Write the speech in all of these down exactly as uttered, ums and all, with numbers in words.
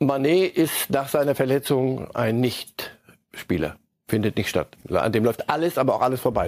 Mané ist nach seiner Verletzung ein Nicht-Spieler. Findet nicht statt. An dem läuft alles, aber auch alles vorbei.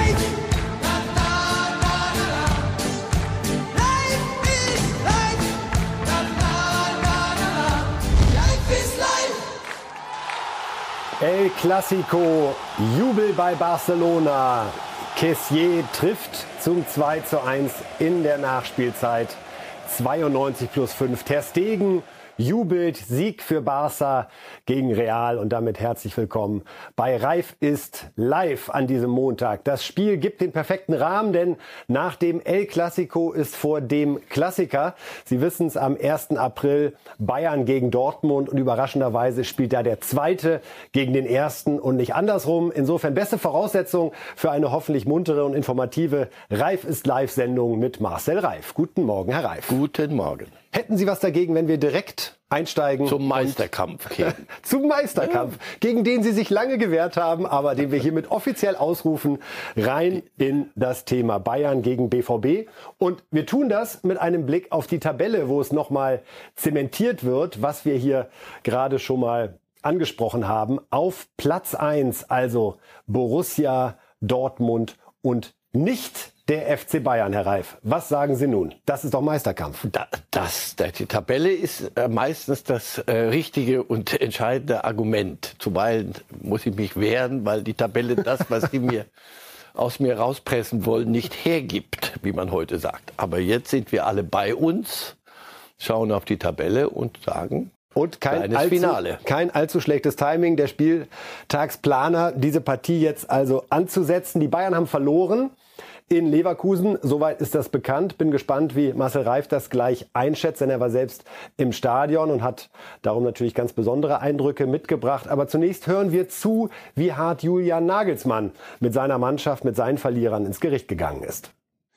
El Clasico, Jubel bei Barcelona. Kessié trifft zum zwei zu eins in der Nachspielzeit. zweiundneunzig plus fünf. Ter Stegen jubelt, Sieg für Barca gegen Real und damit herzlich willkommen bei Reif ist live an diesem Montag. Das Spiel gibt den perfekten Rahmen, denn nach dem El Clasico ist vor dem Klassiker, Sie wissen es, am ersten April Bayern gegen Dortmund und überraschenderweise spielt da der Zweite gegen den Ersten und nicht andersrum. Insofern beste Voraussetzung für eine hoffentlich muntere und informative Reif ist Live-Sendung mit Marcel Reif. Guten Morgen, Herr Reif. Guten Morgen. Hätten Sie was dagegen, wenn wir direkt einsteigen? Zum Meisterkampf. Zum Meisterkampf, ja, gegen den Sie sich lange gewehrt haben, aber den wir hiermit offiziell ausrufen, rein in das Thema Bayern gegen B V B. Und wir tun das mit einem Blick auf die Tabelle, wo es nochmal zementiert wird, was wir hier gerade schon mal angesprochen haben. Auf Platz eins, also Borussia Dortmund und nicht der F C Bayern, Herr Reif. Was sagen Sie nun? Das ist doch Meisterkampf. Da, das, die Tabelle ist äh, meistens das äh, richtige und entscheidende Argument. Zuweilen muss ich mich wehren, weil die Tabelle das, was Sie mir aus mir rauspressen wollen, nicht hergibt, wie man heute sagt. Aber jetzt sind wir alle bei uns, schauen auf die Tabelle und sagen... Und kein allzu, Finale. kein allzu schlechtes Timing der Spieltagsplaner, diese Partie jetzt also anzusetzen. Die Bayern haben verloren in Leverkusen, soweit ist das bekannt. Bin gespannt, wie Marcel Reif das gleich einschätzt, denn er war selbst im Stadion und hat darum natürlich ganz besondere Eindrücke mitgebracht. Aber zunächst hören wir zu, wie hart Julian Nagelsmann mit seiner Mannschaft, mit seinen Verlierern ins Gericht gegangen ist.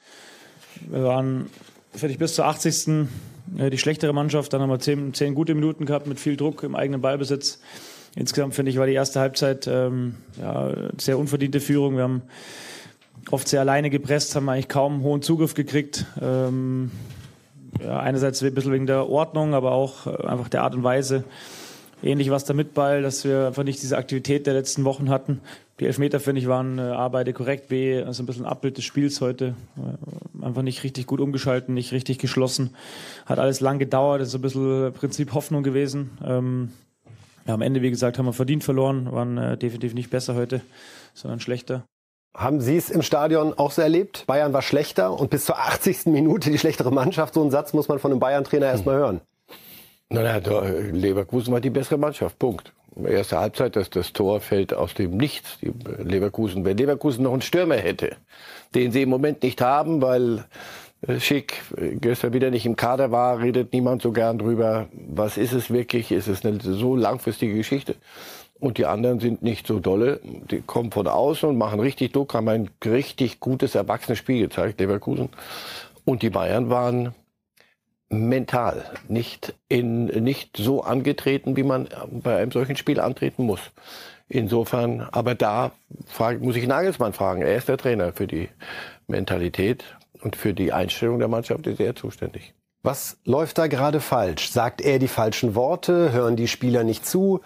Wir waren fertig bis zur achtzigsten die schlechtere Mannschaft. Dann haben wir zehn, zehn gute Minuten gehabt mit viel Druck im eigenen Ballbesitz. Insgesamt, finde ich, war die erste Halbzeit ähm, ja, sehr unverdiente Führung. Wir haben oft sehr alleine gepresst, haben eigentlich kaum hohen Zugriff gekriegt. Ähm, ja, einerseits ein bisschen wegen der Ordnung, aber auch einfach der Art und Weise. Ähnlich was der Mitball, dass wir einfach nicht diese Aktivität der letzten Wochen hatten. Die Elfmeter, finde ich, waren äh, A, beide korrekt, B, also ein bisschen ein Abbild des Spiels heute. Äh, einfach nicht richtig gut umgeschalten, nicht richtig geschlossen. Hat alles lang gedauert, das ist ein bisschen Prinzip Hoffnung gewesen. Ähm, ja, am Ende, wie gesagt, haben wir verdient verloren, waren äh, definitiv nicht besser heute, sondern schlechter. Haben Sie es im Stadion auch so erlebt? Bayern war schlechter und bis zur achtzigsten Minute die schlechtere Mannschaft. So einen Satz muss man von einem Bayern-Trainer hm. erst mal hören. Naja, Leverkusen war die bessere Mannschaft, Punkt. Erste Halbzeit, dass das Tor fällt aus dem Nichts. Die Leverkusen, wenn Leverkusen noch einen Stürmer hätte, den sie im Moment nicht haben, weil Schick gestern wieder nicht im Kader war, redet niemand so gern drüber. Was ist es wirklich? Ist es eine so langfristige Geschichte? Und die anderen sind nicht so dolle. Die kommen von außen und machen richtig Druck, haben ein richtig gutes, erwachsenes Spiel gezeigt, Leverkusen. Und die Bayern waren mental nicht in, nicht so angetreten, wie man bei einem solchen Spiel antreten muss. Insofern, aber da frage, muss ich Nagelsmann fragen. Er ist der Trainer für die Mentalität und für die Einstellung der Mannschaft ist er zuständig. Was läuft da gerade falsch? Sagt er die falschen Worte? Hören die Spieler nicht zu?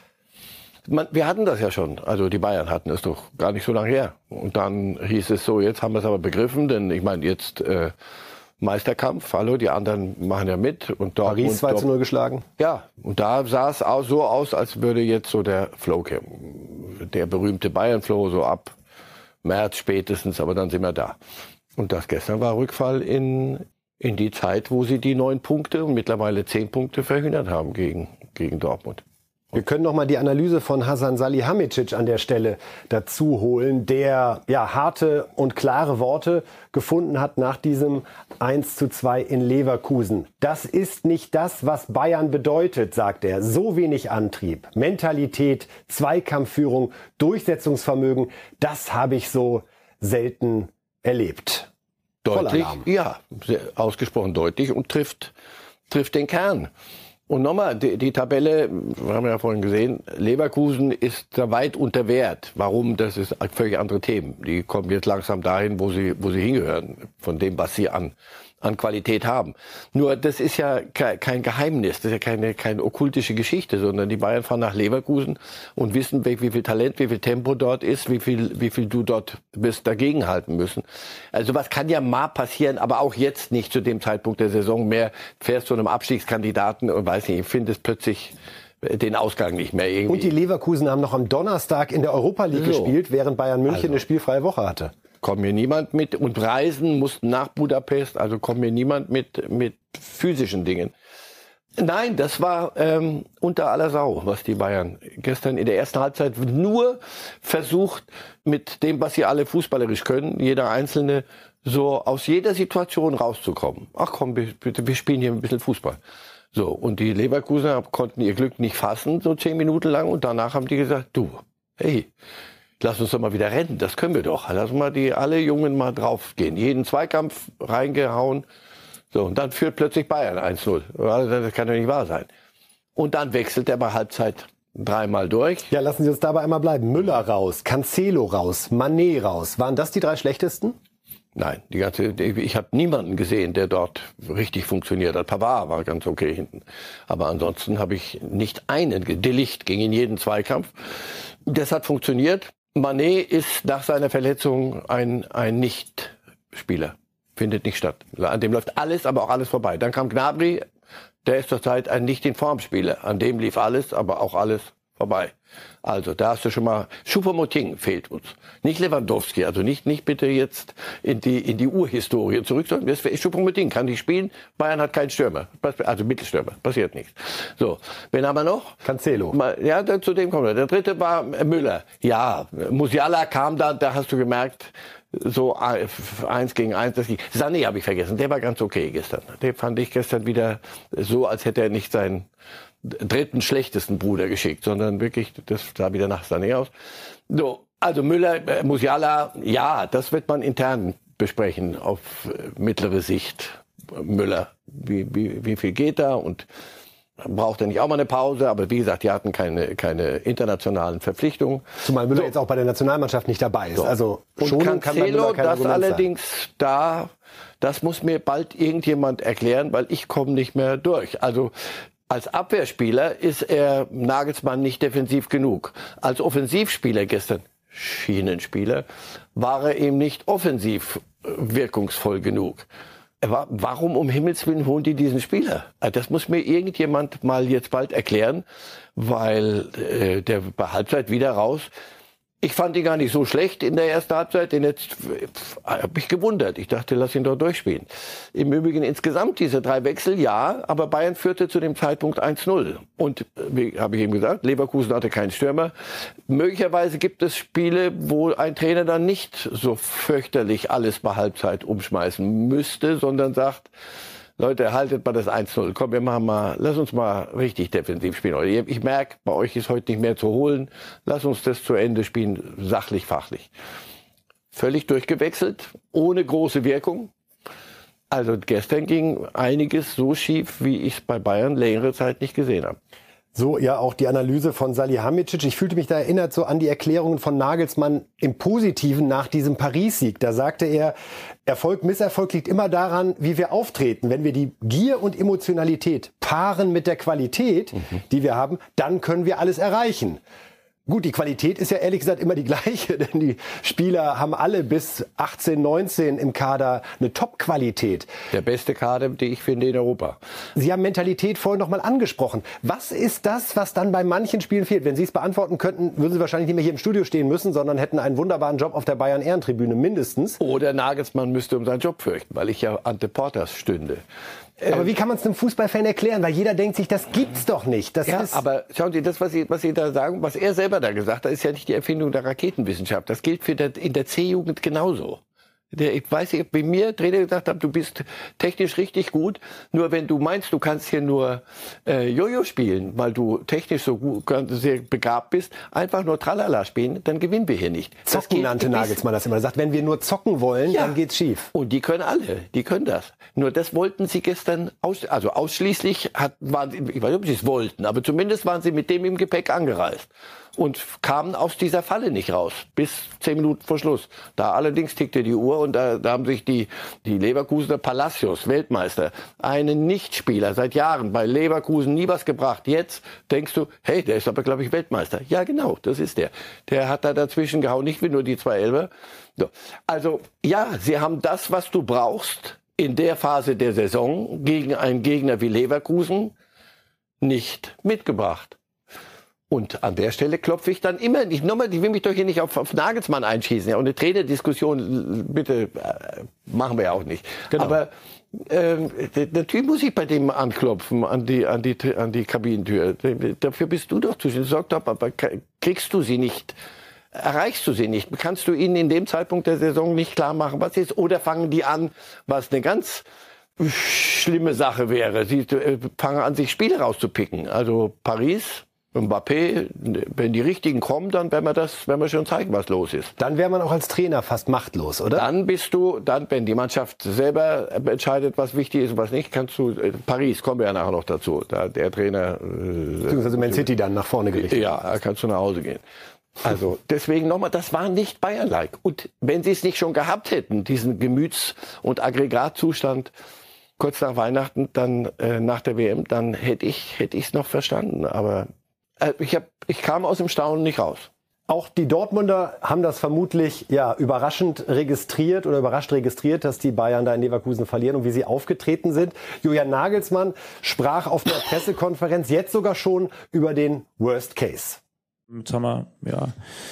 Man, wir hatten das ja schon. Also die Bayern hatten es doch gar nicht so lange her. Und dann hieß es so, jetzt haben wir es aber begriffen, denn ich meine jetzt äh, Meisterkampf, hallo, die anderen machen ja mit. Und Paris zwei zu null geschlagen. Ja, und da sah es auch so aus, als würde jetzt so der Flow kommen. Der berühmte Bayern-Flow, so ab März spätestens, aber dann sind wir da. Und das gestern war Rückfall in, in die Zeit, wo sie die neun Punkte und mittlerweile zehn Punkte verhindert haben gegen, gegen Dortmund. Wir können noch mal die Analyse von Hasan Salihamidzic an der Stelle dazu holen, der ja harte und klare Worte gefunden hat nach diesem eins zu zwei in Leverkusen. Das ist nicht das, was Bayern bedeutet, sagt er. So wenig Antrieb, Mentalität, Zweikampfführung, Durchsetzungsvermögen, das habe ich so selten erlebt. Deutlich, ja, sehr ausgesprochen deutlich und trifft, trifft den Kern. Und nochmal, die, die Tabelle, wir haben ja vorhin gesehen, Leverkusen ist da weit unter Wert. Warum? Das ist völlig andere Themen. Die kommen jetzt langsam dahin, wo sie, wo sie hingehören, von dem, was sie an, an Qualität haben. Nur das ist ja kein Geheimnis, das ist ja keine, keine okkultische Geschichte, sondern die Bayern fahren nach Leverkusen und wissen, wie viel Talent, wie viel Tempo dort ist, wie viel, wie viel du dort wirst dagegenhalten müssen. Also was kann ja mal passieren, aber auch jetzt nicht zu dem Zeitpunkt der Saison mehr. Fährst zu einem Abstiegskandidaten und weiß nicht, ich finde es plötzlich den Ausgang nicht mehr irgendwie. Und die Leverkusen haben noch am Donnerstag in der Europa League so gespielt, während Bayern München also eine spielfreie Woche hatte. Kommt mir niemand mit und reisen mussten nach Budapest, also kommt mir niemand mit mit physischen Dingen. Nein, das war ähm, unter aller Sau, was die Bayern gestern in der ersten Halbzeit nur versucht, mit dem, was sie alle fußballerisch können, jeder Einzelne, so aus jeder Situation rauszukommen. Ach komm, bitte, wir spielen hier ein bisschen Fußball. So, und die Leverkusener konnten ihr Glück nicht fassen, so zehn Minuten lang, und danach haben die gesagt, du, hey, lass uns doch mal wieder rennen, das können wir doch. Lass mal die alle Jungen mal draufgehen. Jeden Zweikampf reingehauen. So, und dann führt plötzlich Bayern eins null. Das kann doch nicht wahr sein. Und dann wechselt er bei Halbzeit dreimal durch. Ja, lassen Sie uns dabei einmal bleiben. Müller raus, Cancelo raus, Mané raus. Waren das die drei schlechtesten? Nein, die ganze, ich habe niemanden gesehen, der dort richtig funktioniert hat. Pavard war ganz okay hinten. Aber ansonsten habe ich nicht einen. De Ligt ging in jeden Zweikampf. Das hat funktioniert. Mané ist nach seiner Verletzung ein, ein Nicht-Spieler. Findet nicht statt. An dem läuft alles, aber auch alles vorbei. Dann kam Gnabry, der ist zurzeit ein Nicht-in-Form-Spieler. An dem lief alles, aber auch alles vorbei. Also, da hast du schon mal, Choupo-Moting fehlt uns. Nicht Lewandowski, also nicht, nicht bitte jetzt in die, in die Urhistorie zurück, sondern das ist Choupo-Moting, kann nicht spielen. Bayern hat keinen Stürmer, also Mittelstürmer, passiert nichts. So, wen haben wir noch? Cancelo. Ja, dann, zu dem kommen wir. Der dritte war Müller. Ja, Musiala kam da, da hast du gemerkt, so eins gegen eins. Das ging. Sané habe ich vergessen, der war ganz okay gestern. Den fand ich gestern wieder so, als hätte er nicht seinen dritten schlechtesten Bruder geschickt, sondern wirklich, das sah wieder nach Sané aus. So, also Müller, äh, Musiala, ja, das wird man intern besprechen auf äh, mittlere Sicht. Müller, wie, wie, wie viel geht da und braucht er nicht auch mal eine Pause? Aber wie gesagt, die hatten keine, keine internationalen Verpflichtungen. Zumal Müller so jetzt auch bei der Nationalmannschaft nicht dabei ist. So. Also schon kann Cancelo, das allerdings sein. Da, das muss mir bald irgendjemand erklären, weil ich komme nicht mehr durch. Also als Abwehrspieler ist er Nagelsmann nicht defensiv genug. Als Offensivspieler gestern, Schienenspieler, war er eben nicht offensiv wirkungsvoll genug. Warum um Himmels Willen holen die diesen Spieler? Das muss mir irgendjemand mal jetzt bald erklären, weil äh, der bei Halbzeit wieder raus. Ich fand ihn gar nicht so schlecht in der ersten Halbzeit, den jetzt habe mich gewundert. Ich dachte, lass ihn doch durchspielen. Im Übrigen insgesamt diese drei Wechsel, ja, aber Bayern führte zu dem Zeitpunkt eins null. Und wie habe ich eben gesagt, Leverkusen hatte keinen Stürmer. Möglicherweise gibt es Spiele, wo ein Trainer dann nicht so fürchterlich alles bei Halbzeit umschmeißen müsste, sondern sagt, Leute, haltet mal das eins null. Komm, wir machen mal, lass uns mal richtig defensiv spielen. Ich merke, bei euch ist heute nicht mehr zu holen. Lass uns das zu Ende spielen, sachlich, fachlich. Völlig durchgewechselt, ohne große Wirkung. Also gestern ging einiges so schief, wie ich es bei Bayern längere Zeit nicht gesehen habe. So ja auch die Analyse von Salihamidzic. Ich fühlte mich da erinnert so an die Erklärungen von Nagelsmann im Positiven nach diesem Paris-Sieg. Da sagte er, Erfolg, Misserfolg liegt immer daran, wie wir auftreten. Wenn wir die Gier und Emotionalität paaren mit der Qualität, mhm. die wir haben, dann können wir alles erreichen. Gut, die Qualität ist ja ehrlich gesagt immer die gleiche, denn die Spieler haben alle bis achtzehn, neunzehn im Kader eine Top-Qualität. Der beste Kader, die ich finde, in Europa. Sie haben Mentalität vorhin noch mal angesprochen. Was ist das, was dann bei manchen Spielen fehlt? Wenn Sie es beantworten könnten, würden Sie wahrscheinlich nicht mehr hier im Studio stehen müssen, sondern hätten einen wunderbaren Job auf der Bayern-Ehrentribüne mindestens. Oder Nagelsmann müsste um seinen Job fürchten, weil ich ja ante Portas stünde. Aber wie kann man es einem Fußballfan erklären? Weil jeder denkt sich, das gibt's doch nicht. Das ja, ist aber schauen Sie, das, was Sie, was Sie da sagen, was er selber da gesagt hat, ist ja nicht die Erfindung der Raketenwissenschaft. Das gilt für der, in der C-Jugend genauso. Der, ich weiß nicht, bei mir Trainer gesagt haben, du bist technisch richtig gut, nur wenn du meinst, du kannst hier nur äh, Jojo spielen, weil du technisch so gut, sehr begabt bist, einfach nur Tralala spielen, dann gewinnen wir hier nicht. Zocken nannte Nagelsmann das immer. Er sagt, wenn wir nur zocken wollen, ja, dann geht's schief. Und die können alle, die können das. Nur das wollten sie gestern, aus, also ausschließlich, hat, waren sie, ich weiß nicht, ob sie es wollten, aber zumindest waren sie mit dem im Gepäck angereist. und kamen aus dieser Falle nicht raus, bis zehn Minuten vor Schluss. Da allerdings tickte die Uhr und da, da haben sich die, die Leverkusener Palacios, Weltmeister, einen Nichtspieler seit Jahren bei Leverkusen nie was gebracht. Jetzt denkst du, hey, der ist aber, glaube ich, Weltmeister. Ja, genau, das ist der. Der hat da dazwischen gehauen, nicht wie nur die zwei Elfer. So. Also, ja, sie haben das, was du brauchst in der Phase der Saison gegen einen Gegner wie Leverkusen nicht mitgebracht. Und an der Stelle klopfe ich dann immer nicht. Nochmal, ich will mich doch hier nicht auf, auf Nagelsmann einschießen. Ja, und eine Trainerdiskussion, bitte, äh, machen wir ja auch nicht. Genau. Aber ähm, natürlich muss ich bei dem anklopfen, an die, an die, an die Kabinentür. Dafür bist du doch zuständig. Sag doch, aber kriegst du sie nicht? Erreichst du sie nicht? Kannst du ihnen in dem Zeitpunkt der Saison nicht klar machen, was ist? Oder fangen die an, was eine ganz schlimme Sache wäre? Sie fangen an, sich Spiele rauszupicken. Also Paris, Mbappé, wenn die Richtigen kommen, dann werden wir das, werden wir schon zeigen, was los ist. Dann wäre man auch als Trainer fast machtlos, oder? Dann bist du, dann, wenn die Mannschaft selber entscheidet, was wichtig ist und was nicht, kannst du, äh, Paris, kommen wir ja nachher noch dazu, da der Trainer... Äh, Beziehungsweise Man City dann nach vorne gerichtet. Ja, da kannst du nach Hause gehen. Also deswegen nochmal, das war nicht Bayern-like. Und wenn sie es nicht schon gehabt hätten, diesen Gemüts- und Aggregatzustand kurz nach Weihnachten, dann äh, nach der W M, dann hätte ich hätte ich es noch verstanden. Aber äh, ich, hab, ich kam aus dem Staunen nicht raus. Auch die Dortmunder haben das vermutlich ja überraschend registriert oder überrascht registriert, dass die Bayern da in Leverkusen verlieren und wie sie aufgetreten sind. Julian Nagelsmann sprach auf der Pressekonferenz jetzt sogar schon über den Worst Case. Jetzt haben wir ja,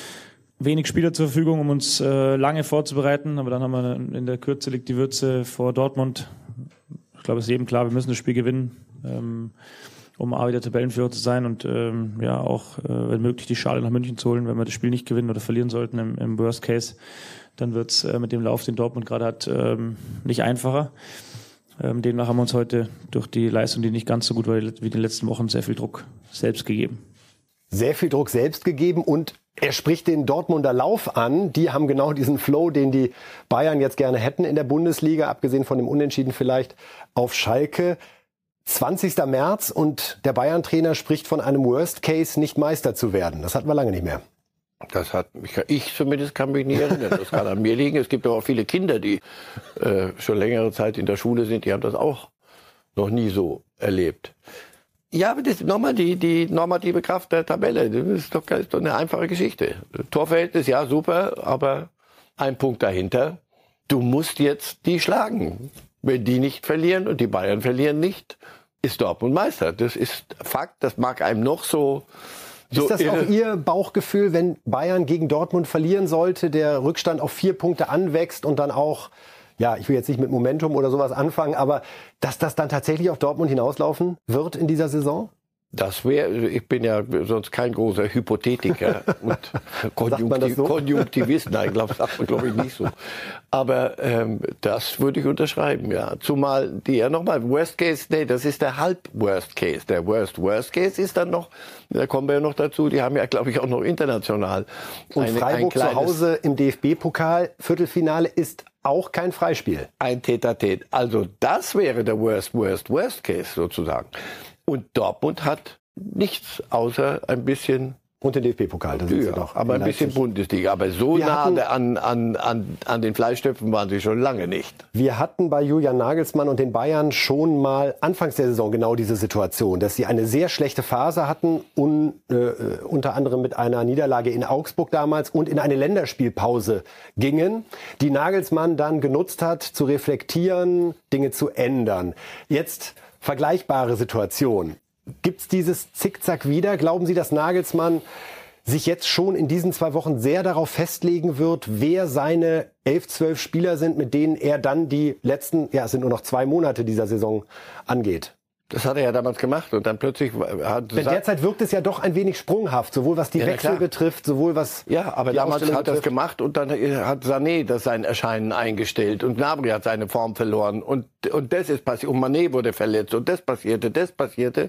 wenig Spieler zur Verfügung, um uns äh, lange vorzubereiten. Aber dann haben wir in der Kürze liegt die Würze vor Dortmund. Ich glaube, es ist jedem klar, wir müssen das Spiel gewinnen, ähm, um A wieder Tabellenführer zu sein und ähm, ja auch, äh, wenn möglich, die Schale nach München zu holen. Wenn wir das Spiel nicht gewinnen oder verlieren sollten im, im Worst Case, dann wird es äh, mit dem Lauf, den Dortmund gerade hat, ähm, nicht einfacher. Ähm, demnach haben wir uns heute durch die Leistung, die nicht ganz so gut war wie in den letzten Wochen, sehr viel Druck selbst gegeben. Sehr viel Druck selbst gegeben und er spricht den Dortmunder Lauf an. Die haben genau diesen Flow, den die Bayern jetzt gerne hätten in der Bundesliga, abgesehen von dem Unentschieden vielleicht auf Schalke. zwanzigster März und der Bayern-Trainer spricht von einem Worst Case, nicht Meister zu werden. Das hatten wir lange nicht mehr. Das hat mich, ich zumindest kann mich nicht erinnern. Das kann an mir liegen. Es gibt aber auch viele Kinder, die äh, schon längere Zeit in der Schule sind, die haben das auch noch nie so erlebt. Ja, aber das ist nochmal die, die normative Kraft der Tabelle. Das ist doch, das ist doch eine einfache Geschichte. Torverhältnis, ja, super, aber ein Punkt dahinter. Du musst jetzt die schlagen. Wenn die nicht verlieren und die Bayern verlieren nicht, ist Dortmund Meister. Das ist Fakt, das mag einem noch so... so ist das irre. Auch Ihr Bauchgefühl, wenn Bayern gegen Dortmund verlieren sollte, der Rückstand auf vier Punkte anwächst und dann auch... Ja, ich will jetzt nicht mit Momentum oder sowas anfangen, aber dass das dann tatsächlich auf Dortmund hinauslaufen wird in dieser Saison? Das wäre, ich bin ja sonst kein großer Hypothetiker und Konjunktiv, so? Konjunktivist, nein, glaube glaub ich nicht so. Aber ähm, das würde ich unterschreiben, ja. Zumal die ja nochmal, Worst Case, nee, das ist der Halb-Worst Case. Der Worst Worst Case ist dann noch, da kommen wir ja noch dazu, die haben ja, glaube ich, auch noch international. Und eine, Freiburg ein zu Hause im D F B-Pokal, Viertelfinale ist auch kein Freispiel. Ein Tête-à-Tête. Also das wäre der Worst, Worst, Worst Case sozusagen. Und Dortmund hat nichts außer ein bisschen... Und den D F B-Pokal. Das ja, doch aber ein bisschen Bundesliga. Aber so Wir nah an, an, an, an den Fleischtöpfen waren sie schon lange nicht. Wir hatten bei Julian Nagelsmann und den Bayern schon mal anfangs der Saison genau diese Situation, dass sie eine sehr schlechte Phase hatten, un, äh, unter anderem mit einer Niederlage in Augsburg damals und in eine Länderspielpause gingen, die Nagelsmann dann genutzt hat, zu reflektieren, Dinge zu ändern. Jetzt vergleichbare Situation. Gibt's dieses Zickzack wieder? Glauben Sie, dass Nagelsmann sich jetzt schon in diesen zwei Wochen sehr darauf festlegen wird, wer seine elf, zwölf Spieler sind, mit denen er dann die letzten, ja, es sind nur noch zwei Monate dieser Saison, angeht? Das hat er ja damals gemacht und dann plötzlich hat... Denn derzeit wirkt es ja doch ein wenig sprunghaft, sowohl was die ja, Wechsel betrifft, sowohl was... Ja, aber damals hat er das gemacht und dann hat Sané das sein Erscheinen eingestellt und Gnabry hat seine Form verloren und, und das ist passiert und Mané wurde verletzt und das passierte, das passierte.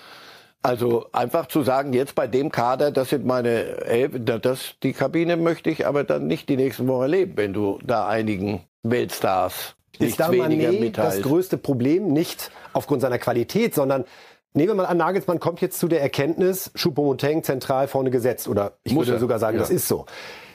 Also einfach zu sagen, jetzt bei dem Kader, das sind meine elf, das, die Kabine möchte ich aber dann nicht die nächsten Wochen erleben, wenn du da einigen Weltstars... Ist da Mané das größte Problem? Nicht aufgrund seiner Qualität, sondern Nehmen wir mal an, Nagelsmann kommt jetzt zu der Erkenntnis, Choupo-Moting zentral vorne gesetzt. Oder ich Muss würde er. sogar sagen, Ja. das ist so.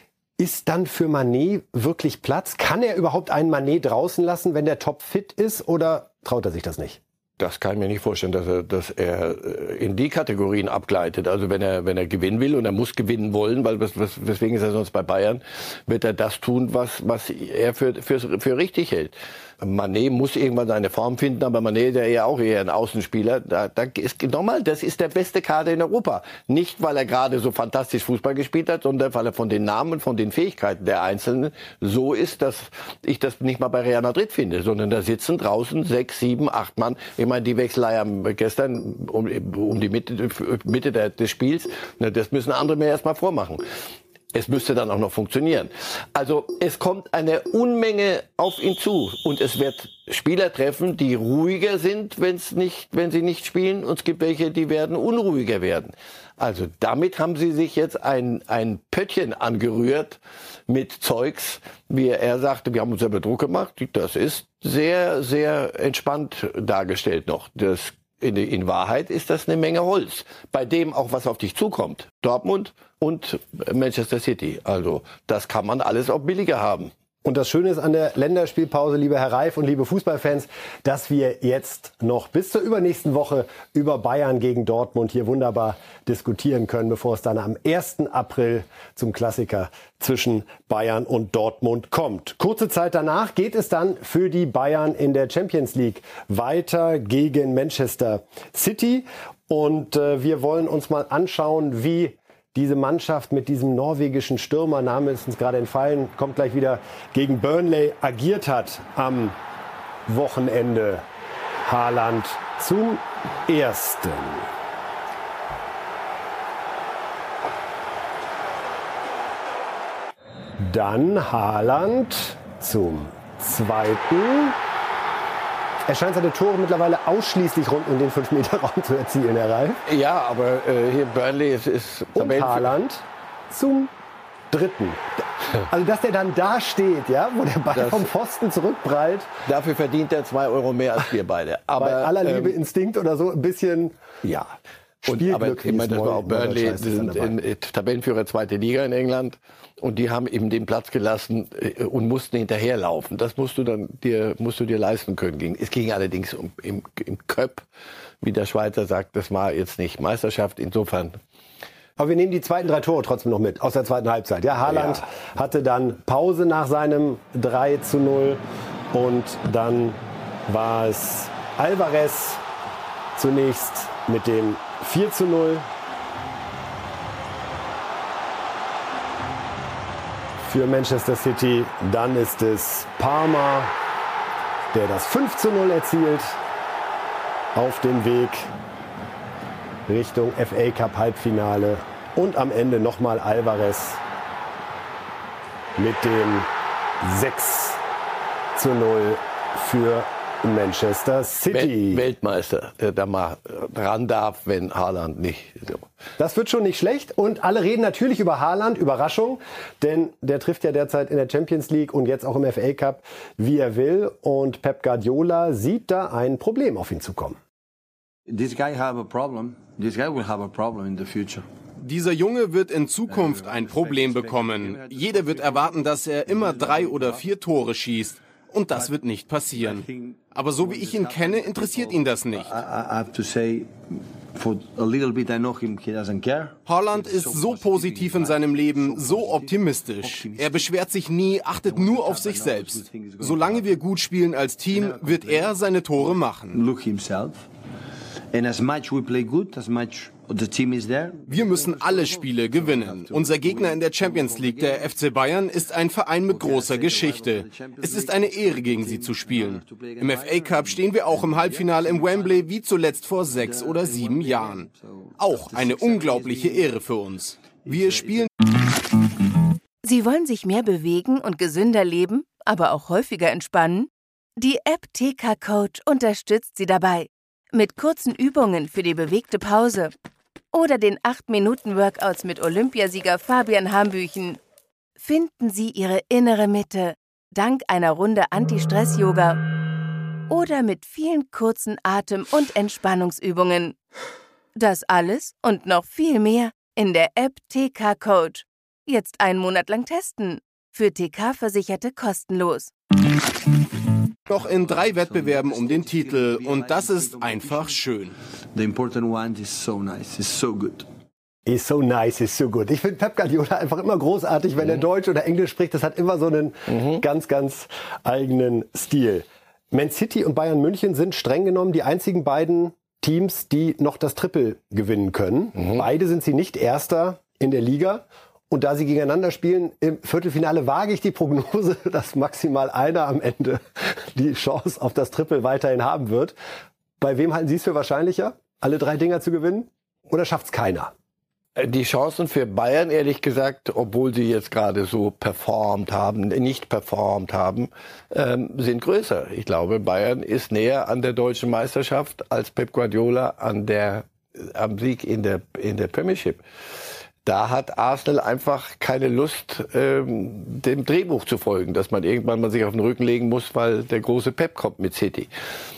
Ist dann für Mané wirklich Platz? Kann er überhaupt einen Mané draußen lassen, wenn der top fit ist? Oder traut er sich das nicht? Das kann ich mir nicht vorstellen, dass er, dass er in die Kategorien abgleitet. Also wenn er, wenn er gewinnen will und er muss gewinnen wollen, weil was, was, weswegen ist er sonst bei Bayern, wird er das tun, was, was er für, für, für richtig hält. Mané muss irgendwann seine Form finden, aber Mané ist ja eher auch eher ein Außenspieler. Da, da ist nochmal, das ist der beste Kader in Europa. Nicht, weil er gerade so fantastisch Fußball gespielt hat, sondern weil er von den Namen, von den Fähigkeiten der Einzelnen so ist, dass ich das nicht mal bei Real Madrid finde, sondern da sitzen draußen sechs, sieben, acht Mann. Ich meine, die Wechselei haben gestern um, um die Mitte, Mitte des Spiels, das müssen andere mir erst mal vormachen. Es müsste dann auch noch funktionieren. Also es kommt eine Unmenge auf ihn zu und es wird Spieler treffen, die ruhiger sind, wenn's nicht, wenn sie nicht spielen, und es gibt welche, die werden unruhiger werden. Also damit haben sie sich jetzt ein, ein Pöttchen angerührt mit Zeugs, wie er sagte, wir haben uns selber Druck gemacht. Das ist sehr, sehr entspannt dargestellt noch. Das In, in Wahrheit ist das eine Menge Holz, bei dem auch was auf dich zukommt. Dortmund und Manchester City. Also das kann man alles auch billiger haben. Und das Schöne ist an der Länderspielpause, lieber Herr Reif und liebe Fußballfans, dass wir jetzt noch bis zur übernächsten Woche über Bayern gegen Dortmund hier wunderbar diskutieren können, bevor es dann am ersten April zum Klassiker zwischen Bayern und Dortmund kommt. Kurze Zeit danach geht es dann für die Bayern in der Champions League weiter gegen Manchester City. Und äh, wir wollen uns mal anschauen, wie diese Mannschaft mit diesem norwegischen Stürmer, Name ist uns gerade entfallen, kommt gleich wieder, gegen Burnley agiert hat am Wochenende. Haaland zum Ersten. Dann Haaland zum Zweiten. Er scheint seine Tore mittlerweile ausschließlich rund um den fünf Meter Raum zu erzielen, Herr Reif. Ja, aber äh, hier Burnley ist, ist Und Haaland zum Dritten. Also, dass der dann da steht, ja, wo der Ball Das- vom Pfosten zurückprallt, Dafür verdient er zwei Euro mehr als wir beide. Aber bei aller Liebe, ähm, Instinkt oder so, ein bisschen, ja, Und, aber Spielglück, ich meine, das war auch Burnley, Scheiß die ist dann sind dabei. in, in, Tabellenführer zweite Liga in England und die haben eben den Platz gelassen äh, und mussten hinterherlaufen. Das musst du dann dir musst du dir leisten können. Ging- Es ging allerdings um, im, im Köp, wie der Schweizer sagt, das war jetzt nicht Meisterschaft. Insofern Aber wir nehmen die zweiten drei Tore trotzdem noch mit, aus der zweiten Halbzeit. Ja, Haaland Ja. hatte dann Pause nach seinem drei zu null und dann war es Alvarez zunächst mit dem vier zu null. Für Manchester City. Dann ist es Palmer, der das fünf zu null erzielt auf dem Weg Richtung F A Cup Halbfinale. Und am Ende nochmal Alvarez mit dem sechs zu null für Manchester City. Wel- Weltmeister, der da mal ran darf, wenn Haaland nicht. So. Das wird schon nicht schlecht. Und alle reden natürlich über Haaland, Überraschung. Denn der trifft ja derzeit in der Champions League und jetzt auch im F A Cup, wie er will. Und Pep Guardiola sieht da ein Problem auf ihn zukommen. This guy have a problem. This guy will have a problem in the future. Dieser Junge wird in Zukunft ein Problem bekommen. Jeder wird erwarten, dass er immer drei oder vier Tore schießt. Und das wird nicht passieren. Aber so wie ich ihn kenne, interessiert ihn das nicht. I, I have to say, for a little bit I know him, he doesn't care. Haaland ist so positiv in seinem Leben, so optimistisch. Er beschwert sich nie, achtet nur auf sich selbst. Solange wir gut spielen als Team, wird er seine Tore machen. Look himself. And as much we play good, as much the team is there. Wir müssen alle Spiele gewinnen. Unser Gegner in der Champions League, der F C Bayern, ist ein Verein mit großer Geschichte. Es ist eine Ehre, gegen sie zu spielen. Im F A Cup stehen wir auch im Halbfinale im Wembley, wie zuletzt vor sechs oder sieben Jahren. Auch eine unglaubliche Ehre für uns. Wir spielen... Sie wollen sich mehr bewegen und gesünder leben, aber auch häufiger entspannen? Die App T K Coach unterstützt Sie dabei. Mit kurzen Übungen für die bewegte Pause oder den acht Minuten Workouts mit Olympiasieger Fabian Hambüchen. Finden Sie Ihre innere Mitte dank einer Runde Anti-Stress-Yoga oder mit vielen kurzen Atem- und Entspannungsübungen. Das alles und noch viel mehr in der App T K Coach. Jetzt einen Monat lang testen. Für T K-Versicherte kostenlos. Noch in drei Wettbewerben um den Titel und das ist einfach schön. The important one is so nice, it's so good. Is so nice, is so good. Ich finde Pep Guardiola einfach immer großartig, wenn mhm. er Deutsch oder Englisch spricht. Das hat immer so einen mhm. ganz, ganz eigenen Stil. Man City und Bayern München sind streng genommen die einzigen beiden Teams, die noch das Triple gewinnen können. Mhm. Beide sind sie nicht Erster in der Liga. Und da sie gegeneinander spielen, im Viertelfinale wage ich die Prognose, dass maximal einer am Ende die Chance auf das Triple weiterhin haben wird. Bei wem halten Sie es für wahrscheinlicher, alle drei Dinger zu gewinnen? Oder schafft es keiner? Die Chancen für Bayern, ehrlich gesagt, obwohl sie jetzt gerade so performt haben, nicht performt haben, ähm, sind größer. Ich glaube, Bayern ist näher an der deutschen Meisterschaft als Pep Guardiola an der, am Sieg in der, in der Premiership. Da hat Arsenal einfach keine Lust, ähm, dem Drehbuch zu folgen, dass man irgendwann mal sich auf den Rücken legen muss, weil der große Pep kommt mit City.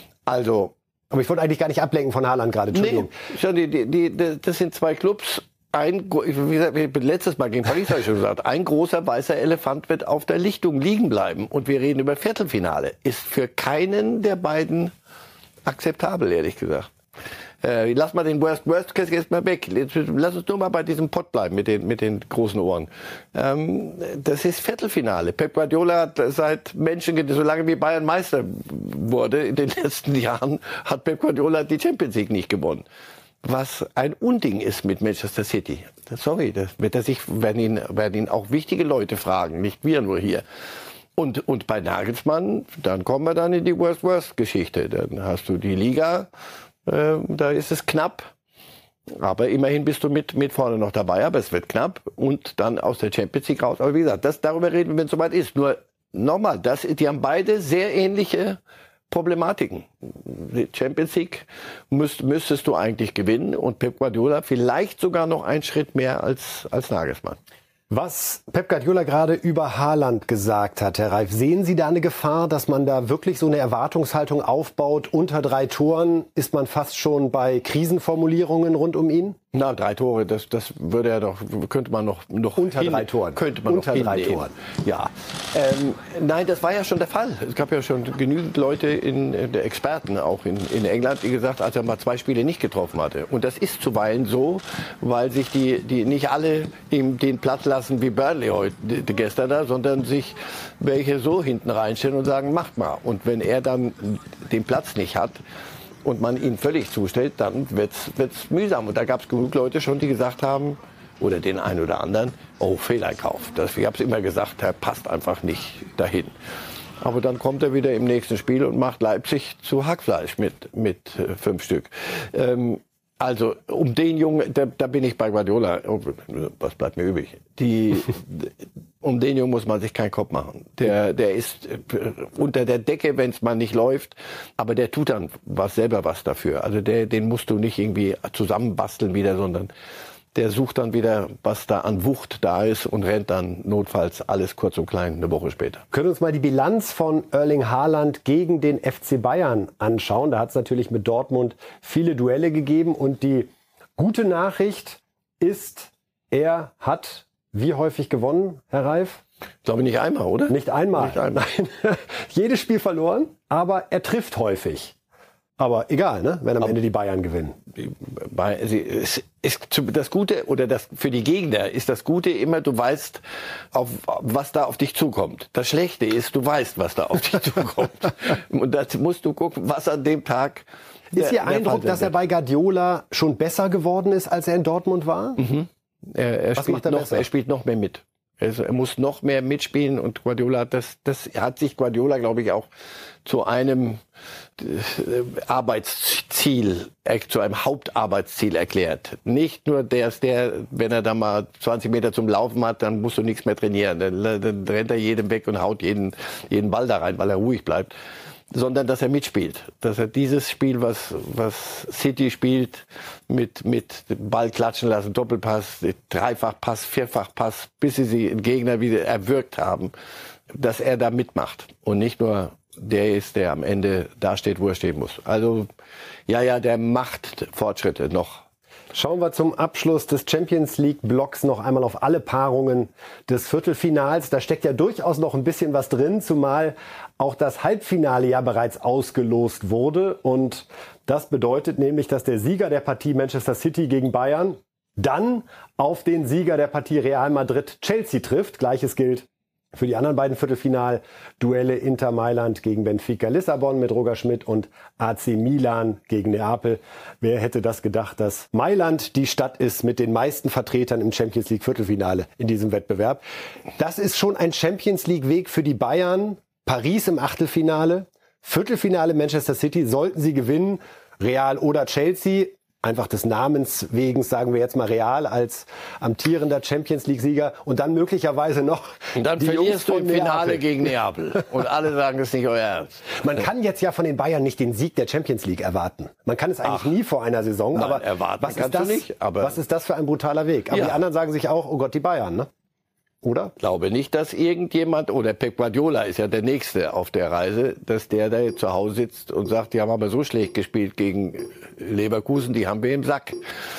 Also, aber ich wollte eigentlich gar nicht ablenken von Haaland gerade. Entschuldigung. Nee, schon die, die, die, das sind zwei Clubs. Ein, wie gesagt, letztes Mal gegen Paris habe ich schon gesagt, ein großer weißer Elefant wird auf der Lichtung liegen bleiben. Und wir reden über Viertelfinale. Ist für keinen der beiden akzeptabel, ehrlich gesagt. Äh, lass mal den Worst, Worst Case jetzt mal weg. Lass uns nur mal bei diesem Pott bleiben mit den, mit den großen Ohren. Ähm, das ist Viertelfinale. Pep Guardiola hat seit Menschen, solange wie Bayern Meister wurde in den letzten Jahren, hat Pep Guardiola die Champions League nicht gewonnen. Was ein Unding ist mit Manchester City. Sorry, das wird er sich, werden ihn, werden ihn auch wichtige Leute fragen, nicht wir nur hier. Und, und bei Nagelsmann, dann kommen wir dann in die Worst-Worst-Geschichte. Dann hast du die Liga, äh, da ist es knapp. Aber immerhin bist du mit, mit vorne noch dabei, aber es wird knapp. Und dann aus der Champions League raus. Aber wie gesagt, das, darüber reden wir, wenn es soweit ist. Nur nochmal, das, die haben beide sehr ähnliche Problematiken. Die Champions League müsst, müsstest du eigentlich gewinnen und Pep Guardiola vielleicht sogar noch einen Schritt mehr als, als Nagelsmann. Was Pep Guardiola gerade über Haaland gesagt hat, Herr Reif, sehen Sie da eine Gefahr, dass man da wirklich so eine Erwartungshaltung aufbaut? Unter drei Toren ist man fast schon bei Krisenformulierungen rund um ihn? Na, drei Tore, das, das würde er doch, könnte man noch, noch unter hin, drei Toren. Könnte man unter noch drei Toren. Ja. Ähm, nein, das war ja schon der Fall. Es gab ja schon genügend Leute, in, der Experten auch in, in England, die gesagt, als er mal zwei Spiele nicht getroffen hatte. Und das ist zuweilen so, weil sich die, die nicht alle ihm den Platz lassen wie Burnley heute, gestern da, sondern sich welche so hinten reinstellen und sagen, macht mal. Und wenn er dann den Platz nicht hat, und man ihn völlig zustellt, dann wird's, wird's mühsam. Und da gab es genug Leute schon, die gesagt haben, oder den einen oder anderen, oh, Fehleinkauf. Das, ich habe es immer gesagt, er passt einfach nicht dahin. Aber dann kommt er wieder im nächsten Spiel und macht Leipzig zu Hackfleisch mit, mit äh, fünf Stück. Ähm, also um den Jungen, da, da bin ich bei Guardiola, oh, was bleibt mir übrig? Die, um den Jungen muss man sich keinen Kopf machen. Der, der ist unter der Decke, wenn es mal nicht läuft, aber der tut dann was selber was dafür. Also der, den musst du nicht irgendwie zusammenbasteln wieder, sondern der sucht dann wieder, was da an Wucht da ist und rennt dann notfalls alles kurz und klein eine Woche später. Können wir uns mal die Bilanz von Erling Haaland gegen den F C Bayern anschauen? Da hat es natürlich mit Dortmund viele Duelle gegeben und die gute Nachricht ist, er hat wie häufig gewonnen, Herr Reif? Ich glaube nicht einmal, oder? Nicht einmal. Nicht einmal. Nein. Jedes Spiel verloren, aber er trifft häufig. Aber egal, ne? Wenn am aber Ende die Bayern gewinnen. Es ist das Gute oder das für die Gegner ist das Gute immer, du weißt, auf, was da auf dich zukommt. Das Schlechte ist, du weißt, was da auf dich zukommt. Und da musst du gucken, was an dem Tag. Ist Ihr Eindruck, dass er bei Guardiola schon besser geworden ist, als er in Dortmund war? Mhm. Er, er, spielt er, noch, er spielt noch mehr mit. Also er muss noch mehr mitspielen und Guardiola, das, das hat sich Guardiola, glaube ich, auch zu einem Arbeitsziel, zu einem Hauptarbeitsziel erklärt. Nicht nur der, der, wenn er da mal zwanzig Meter zum Laufen hat, dann musst du nichts mehr trainieren. Dann, dann rennt er jedem weg und haut jeden, jeden Ball da rein, weil er ruhig bleibt. Sondern dass er mitspielt. Dass er dieses Spiel, was, was City spielt, mit, mit Ball klatschen lassen, Doppelpass, Dreifachpass, Vierfachpass, bis sie den Gegner wieder erwürgt haben, dass er da mitmacht und nicht nur der ist, der am Ende da steht, wo er stehen muss. Also, ja, ja, der macht Fortschritte noch. Schauen wir zum Abschluss des Champions League Blocks noch einmal auf alle Paarungen des Viertelfinals. Da steckt ja durchaus noch ein bisschen was drin, zumal auch das Halbfinale ja bereits ausgelost wurde. Und das bedeutet nämlich, dass der Sieger der Partie Manchester City gegen Bayern dann auf den Sieger der Partie Real Madrid-Chelsea trifft. Gleiches gilt für die anderen beiden Viertelfinal-Duelle Inter Mailand gegen Benfica Lissabon mit Roger Schmidt und A C Milan gegen Neapel. Wer hätte das gedacht, dass Mailand die Stadt ist mit den meisten Vertretern im Champions League Viertelfinale in diesem Wettbewerb. Das ist schon ein Champions League Weg für die Bayern. Paris im Achtelfinale, Viertelfinale Manchester City, sollten sie gewinnen, Real oder Chelsea. Einfach des Namens wegen sagen wir jetzt mal Real als amtierender Champions-League-Sieger und dann möglicherweise noch und dann die verlierst du im Finale Neapel. gegen Neapel und alle sagen, das ist nicht euer Ernst. Man kann jetzt ja von den Bayern nicht den Sieg der Champions League erwarten. Man kann es eigentlich Ach, nie vor einer Saison. Nein, aber erwarten was ist das? Du nicht, aber was ist das für ein brutaler Weg? Aber ja. die anderen sagen sich auch, oh Gott, die Bayern, ne? Oder? Ich glaube nicht, dass irgendjemand, oder Pep Guardiola ist ja der Nächste auf der Reise, dass der da zu Hause sitzt und sagt, die haben aber so schlecht gespielt gegen Leverkusen, die haben wir im Sack.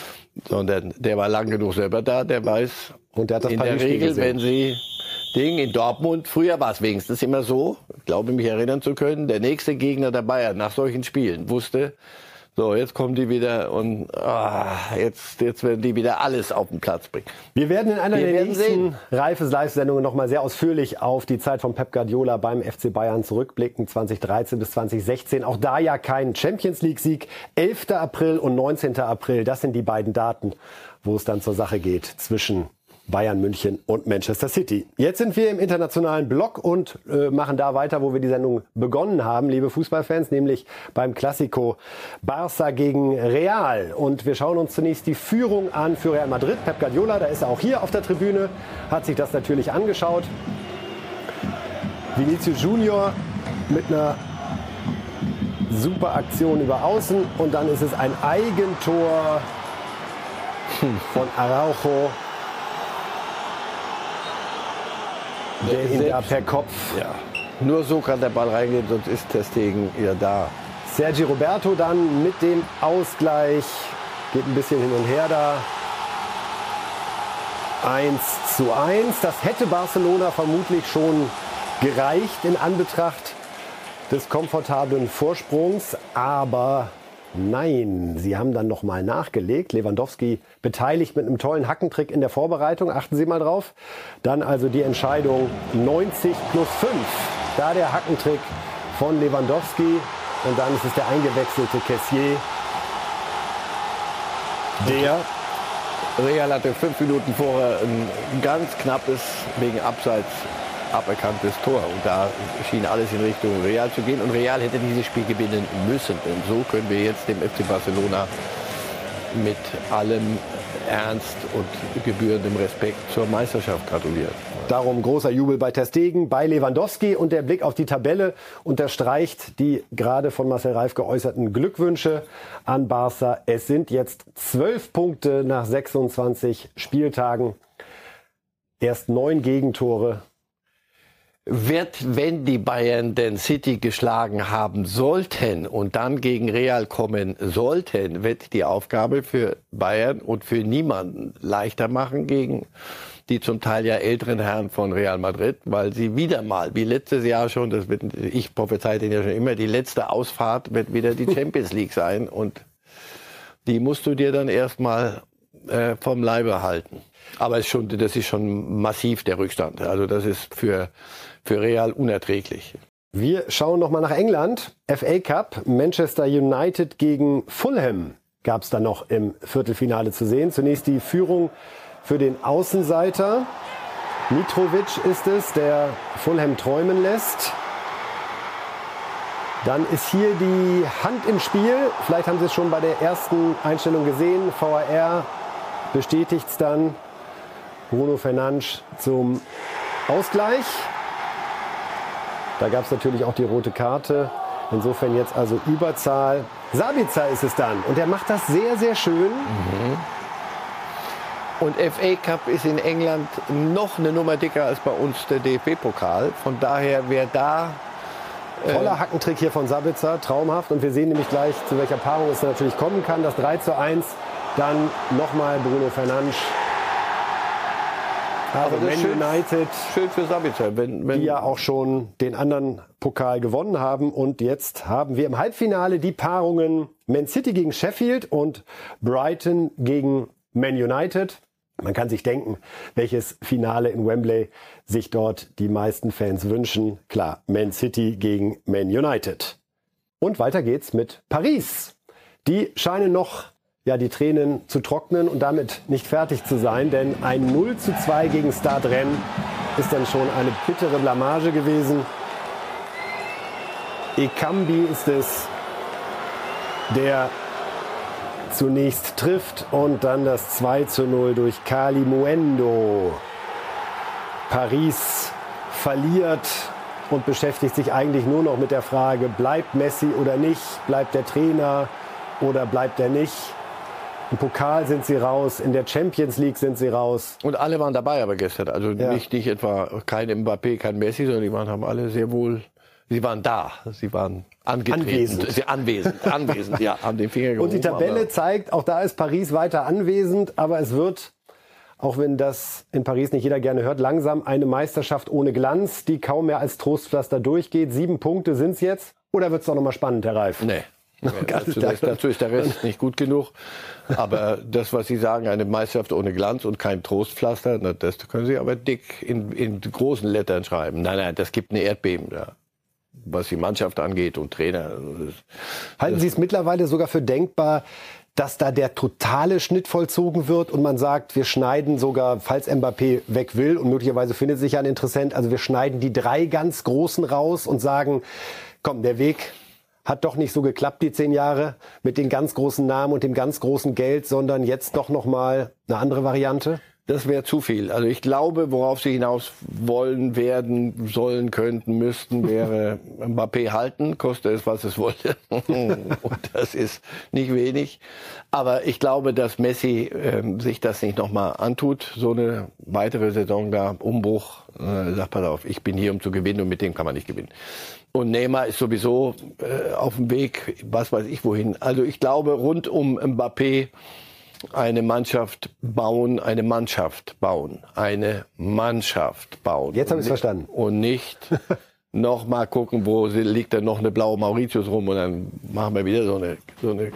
Sondern der war lang genug selber da, der weiß, und der hat das in der Regel, gesehen. Wenn sie Ding in Dortmund, früher war es wenigstens immer so, ich glaube mich erinnern zu können, der nächste Gegner der Bayern nach solchen Spielen wusste, so, jetzt kommen die wieder und ah, jetzt, jetzt werden die wieder alles auf den Platz bringen. Wir werden in einer Wir der werden nächsten sehen. Reifes-Live-Sendungen noch mal sehr ausführlich auf die Zeit von Pep Guardiola beim F C Bayern zurückblicken, zwanzig dreizehn bis zwanzig sechzehn. Auch da ja kein Champions-League-Sieg. elfter April und neunzehnter April, das sind die beiden Daten, wo es dann zur Sache geht zwischen Bayern München und Manchester City. Jetzt sind wir im internationalen Block und äh, machen da weiter, wo wir die Sendung begonnen haben, liebe Fußballfans, nämlich beim Classico Barça gegen Real. Und wir schauen uns zunächst die Führung an für Real Madrid. Pep Guardiola, da ist er auch hier auf der Tribüne, hat sich das natürlich angeschaut. Vinicius Junior mit einer super Aktion über Außen und dann ist es ein Eigentor von Araujo. Der ihn da per Kopf. Ja. Nur so kann der Ball reingehen, sonst ist Ter Stegen ja da. Sergi Roberto dann mit dem Ausgleich. Geht ein bisschen hin und her da. eins zu eins. Das hätte Barcelona vermutlich schon gereicht in Anbetracht des komfortablen Vorsprungs. Aber nein, sie haben dann noch mal nachgelegt. Lewandowski beteiligt mit einem tollen Hackentrick in der Vorbereitung. Achten Sie mal drauf. Dann also die Entscheidung neunzig plus fünf. Da der Hackentrick von Lewandowski. Und dann ist es der eingewechselte Kessié. Der Real hatte fünf Minuten vorher ein ganz knappes, wegen Abseits aberkanntes Tor. Und da schien alles in Richtung Real zu gehen. Und Real hätte dieses Spiel gewinnen müssen. Und so können wir jetzt dem F C Barcelona mit allem Ernst und gebührendem Respekt zur Meisterschaft gratulieren. Darum großer Jubel bei Ter Stegen, bei Lewandowski. Und der Blick auf die Tabelle unterstreicht die gerade von Marcel Reif geäußerten Glückwünsche an Barça. Es sind jetzt zwölf Punkte nach sechsundzwanzig Spieltagen. Erst neun Gegentore. Wird, wenn die Bayern den City geschlagen haben sollten und dann gegen Real kommen sollten, wird die Aufgabe für Bayern und für niemanden leichter machen gegen die zum Teil ja älteren Herren von Real Madrid, weil sie wieder mal, wie letztes Jahr schon, das wird, ich prophezeite ja schon immer, die letzte Ausfahrt wird wieder die Champions League sein und die musst du dir dann erstmal äh, vom Leibe halten. Aber es ist schon, das ist schon massiv der Rückstand. Also das ist für für Real unerträglich. Wir schauen noch mal nach England. F A Cup, Manchester United gegen Fulham gab es da noch im Viertelfinale zu sehen. Zunächst die Führung für den Außenseiter. Mitrovic ist es, der Fulham träumen lässt. Dann ist hier die Hand im Spiel. Vielleicht haben Sie es schon bei der ersten Einstellung gesehen. V A R bestätigt es dann. Bruno Fernandes zum Ausgleich. Da gab es natürlich auch die rote Karte. Insofern jetzt also Überzahl. Sabitzer ist es dann. Und der macht das sehr, sehr schön. Mhm. Und F A Cup ist in England noch eine Nummer dicker als bei uns der D F B-Pokal. Von daher, wer da Toller Hackentrick hier von Sabitzer, traumhaft. Und wir sehen nämlich gleich, zu welcher Paarung es natürlich kommen kann. Das drei zu eins, dann nochmal Bruno Fernandes. Also Aber das Man ist United, schön für Sabitzer, wenn, wenn die ja auch schon den anderen Pokal gewonnen haben. Und jetzt haben wir im Halbfinale die Paarungen Man City gegen Sheffield und Brighton gegen Man United. Man kann sich denken, welches Finale in Wembley sich dort die meisten Fans wünschen. Klar, Man City gegen Man United. Und weiter geht's mit Paris. Die scheinen noch ja, die Tränen zu trocknen und damit nicht fertig zu sein. Denn ein null zu zwei gegen Stade Rennes ist dann schon eine bittere Blamage gewesen. Ekambi ist es, der zunächst trifft und dann das zwei zu null durch Kalimuendo. Paris verliert und beschäftigt sich eigentlich nur noch mit der Frage, bleibt Messi oder nicht, bleibt der Trainer oder bleibt er nicht. Im Pokal sind sie raus, in der Champions League sind sie raus. Und alle waren dabei aber gestern. Also Ja. nicht, nicht etwa kein Mbappé, kein Messi, sondern die waren, haben alle sehr wohl, sie waren da. Sie waren angetreten. Anwesend. Sie anwesend, anwesend, ja, haben den Finger gehoben. Und die Tabelle aber- zeigt, auch da ist Paris weiter anwesend, aber es wird, auch wenn das in Paris nicht jeder gerne hört, langsam eine Meisterschaft ohne Glanz, die kaum mehr als Trostpflaster durchgeht. Sieben Punkte sind es jetzt. Oder wird es doch nochmal spannend, Herr Reif? Nee. Ganz dazu, klar. das, dazu ist der Rest nicht gut genug. Aber das, was Sie sagen, eine Meisterschaft ohne Glanz und kein Trostpflaster, na, das können Sie aber dick in, in großen Lettern schreiben. Nein, nein, das gibt eine Erdbeben da, was die Mannschaft angeht und Trainer. Das, Halten Sie es mittlerweile sogar für denkbar, dass da der totale Schnitt vollzogen wird und man sagt, wir schneiden sogar, falls Mbappé weg will und möglicherweise findet sich ja ein Interessent, also wir schneiden die drei ganz Großen raus und sagen, komm, der Weg hat doch nicht so geklappt, die zehn Jahre, mit den ganz großen Namen und dem ganz großen Geld, sondern jetzt doch noch mal eine andere Variante? Das wäre zu viel. Also ich glaube, worauf Sie hinaus wollen, werden, sollen, könnten, müssten, wäre Mbappé halten, koste es, was es wolle. Und das ist nicht wenig. Aber ich glaube, dass Messi äh, sich das nicht nochmal antut, so eine weitere Saison da, Umbruch. Äh, sagt, pass auf, ich bin hier, um zu gewinnen und mit dem kann man nicht gewinnen. Und Neymar ist sowieso äh, auf dem Weg, was weiß ich wohin. Also ich glaube, rund um Mbappé eine Mannschaft bauen, eine Mannschaft bauen, eine Mannschaft bauen. Jetzt habe ich es Und nicht- verstanden. Und nicht noch mal gucken, wo sie- liegt da noch eine blaue Mauritius rum und dann machen wir wieder so eine, so eine, äh,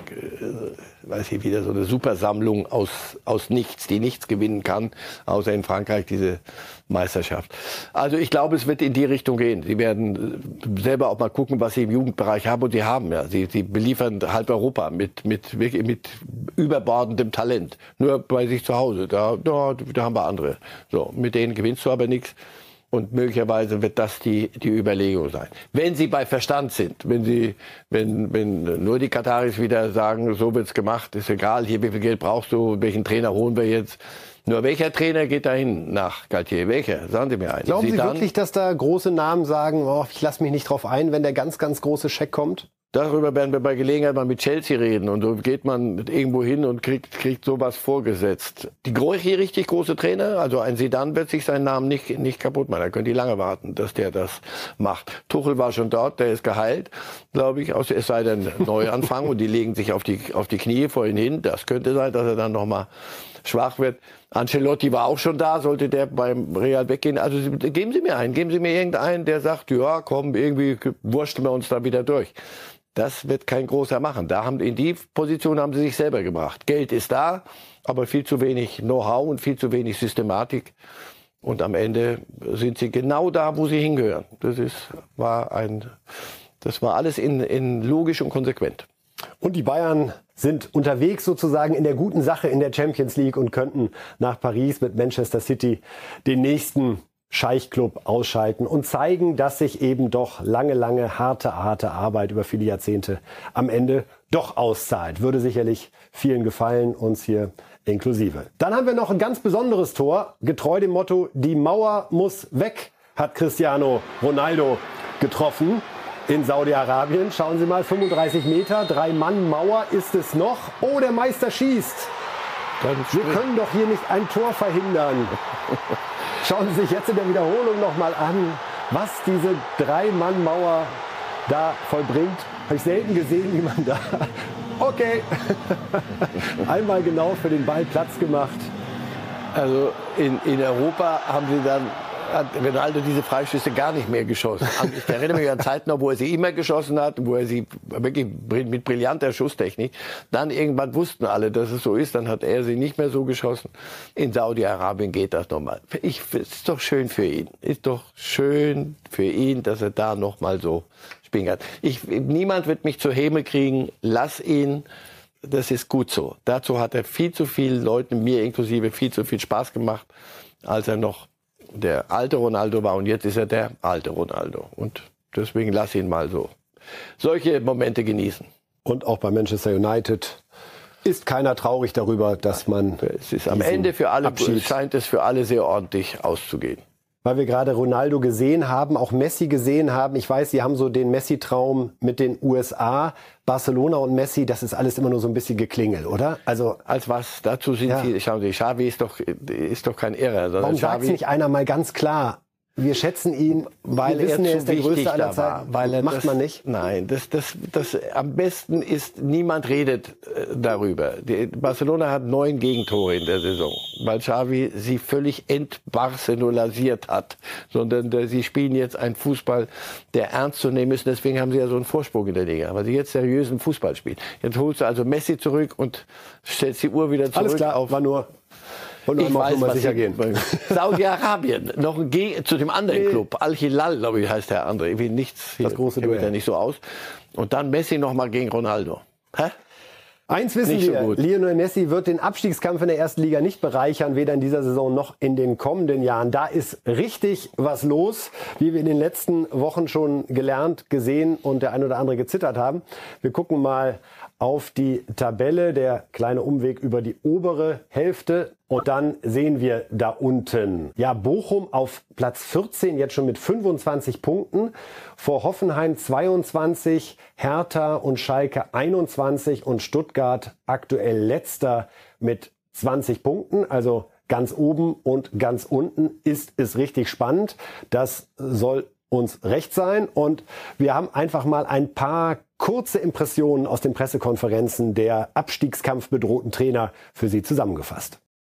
weiß ich, wieder so eine Supersammlung aus, aus nichts, die nichts gewinnen kann, außer in Frankreich diese Meisterschaft. Also ich glaube, es wird in die Richtung gehen. Sie werden äh, selber auch mal gucken, was sie im Jugendbereich haben und sie haben ja. Sie, sie beliefern halb Europa mit, mit, wirklich mit überbordendem Talent. Nur bei sich zu Hause, da, da, da haben wir andere. So, mit denen gewinnst du aber nichts. Und möglicherweise wird das die, die Überlegung sein. Wenn sie bei Verstand sind, wenn sie, wenn, wenn nur die Kataris wieder sagen, so wird's gemacht, ist egal, hier, wie viel Geld brauchst du, welchen Trainer holen wir jetzt? Nur welcher Trainer geht dahin nach Galtier? Welcher? Sagen Sie mir einen. Glauben Sie Zidane? wirklich, dass da große Namen sagen, oh, ich lasse mich nicht drauf ein, wenn der ganz, ganz große Scheck kommt? Darüber werden wir bei Gelegenheit mal mit Chelsea reden. Und so geht man irgendwo hin und kriegt, kriegt sowas vorgesetzt. Die gro- hier richtig große Trainer, also ein Zidane wird sich seinen Namen nicht, nicht kaputt machen. Da können die lange warten, dass der das macht. Tuchel war schon dort, der ist geheilt, glaube ich. Es sei denn Neuanfang und die legen sich auf die, auf die Knie vor ihn hin. Das könnte sein, dass er dann noch mal schwach wird. Ancelotti war auch schon da, sollte der beim Real weggehen. Also geben Sie mir einen, geben Sie mir irgendeinen, der sagt, ja komm, irgendwie wurschteln wir uns da wieder durch. Das wird kein großer machen. Da haben, in die Position haben sie sich selber gebracht. Geld ist da, aber viel zu wenig Know-how und viel zu wenig Systematik. Und am Ende sind sie genau da, wo sie hingehören. Das ist, war ein, das war alles in, in logisch und konsequent. Und die Bayern sind unterwegs sozusagen in der guten Sache in der Champions League und könnten nach Paris mit Manchester City den nächsten Scheichclub ausschalten und zeigen, dass sich eben doch lange, lange harte, harte Arbeit über viele Jahrzehnte am Ende doch auszahlt. Würde sicherlich vielen gefallen, uns hier inklusive. Dann haben wir noch ein ganz besonderes Tor. Getreu dem Motto, die Mauer muss weg, hat Cristiano Ronaldo getroffen in Saudi-Arabien. Schauen Sie mal, fünfunddreißig Meter, drei Mann Mauer ist es noch. Oh, der Meister schießt. Dann Wir können doch hier nicht ein Tor verhindern. Schauen Sie sich jetzt in der Wiederholung noch mal an, was diese Drei-Mann-Mauer da vollbringt. Habe ich selten gesehen, wie man da, okay, einmal genau für den Ball Platz gemacht. Also in, in Europa haben sie dann, hat Ronaldo diese Freistöße gar nicht mehr geschossen. Ich erinnere mich an Zeiten noch, wo er sie immer geschossen hat, wo er sie wirklich mit brillanter Schusstechnik. Dann irgendwann wussten alle, dass es so ist. Dann hat er sie nicht mehr so geschossen. In Saudi-Arabien geht das nochmal. Ich, ist doch schön für ihn. Ist doch schön für ihn, dass er da nochmal so spielen kann. Ich, niemand wird mich zur Häme kriegen. Lass ihn. Das ist gut so. Dazu hat er viel zu vielen Leuten, mir inklusive, viel zu viel Spaß gemacht, als er noch der alte Ronaldo war. Und jetzt ist er der alte Ronaldo. Und deswegen lass ihn mal so solche Momente genießen. Und auch bei Manchester United ist keiner traurig darüber, dass man... Es ist am Ende für alle, Abschied scheint es für alle sehr ordentlich auszugehen. Weil wir gerade Ronaldo gesehen haben, auch Messi gesehen haben. Ich weiß, Sie haben so den Messi-Traum mit den U S A, Barcelona und Messi. Das ist alles immer nur so ein bisschen Geklingel, oder? Also als was? Dazu sind ja. Sie. Schauen Sie, Xavi ist doch ist doch kein Irrer. Warum sagt nicht einer mal ganz klar? Wir schätzen ihn, weil wir wissen, er ist der Größte aller Zeiten. Weil er macht das, man nicht. Nein, das, das, das am besten ist, niemand redet äh, darüber. Die, Barcelona hat neun Gegentore in der Saison, weil Xavi sie völlig entbarcelonasiert hat. Sondern äh, sie spielen jetzt einen Fußball, der ernst zu nehmen ist. Deswegen haben sie ja so einen Vorsprung in der Liga, weil sie jetzt seriösen Fußball spielen. Jetzt holst du also Messi zurück und stellst die Uhr wieder zurück. Alles klar, auf war nur... Und ich weiß, mal was sicher gehen. Saudi-Arabien, noch ein G zu dem anderen Club. Al-Hilal, glaube ich, heißt der andere. Irgendwie nichts. Das große Duell. Sieht ja nicht so aus. Und dann Messi noch mal gegen Ronaldo. Hä? Eins wissen nicht wir, so gut. Lionel Messi wird den Abstiegskampf in der ersten Liga nicht bereichern, weder in dieser Saison noch in den kommenden Jahren. Da ist richtig was los, wie wir in den letzten Wochen schon gelernt, gesehen und der ein oder andere gezittert haben. Wir gucken mal auf die Tabelle, der kleine Umweg über die obere Hälfte. Und dann sehen wir da unten, ja, Bochum auf Platz vierzehn, jetzt schon mit fünfundzwanzig Punkten. Vor Hoffenheim zweiundzwanzig, Hertha und Schalke einundzwanzig und Stuttgart aktuell letzter mit zwanzig Punkten. Also ganz oben und ganz unten ist es richtig spannend. Das soll uns recht sein. Und wir haben einfach mal ein paar kurze Impressionen aus den Pressekonferenzen der abstiegskampfbedrohten Trainer für Sie zusammengefasst.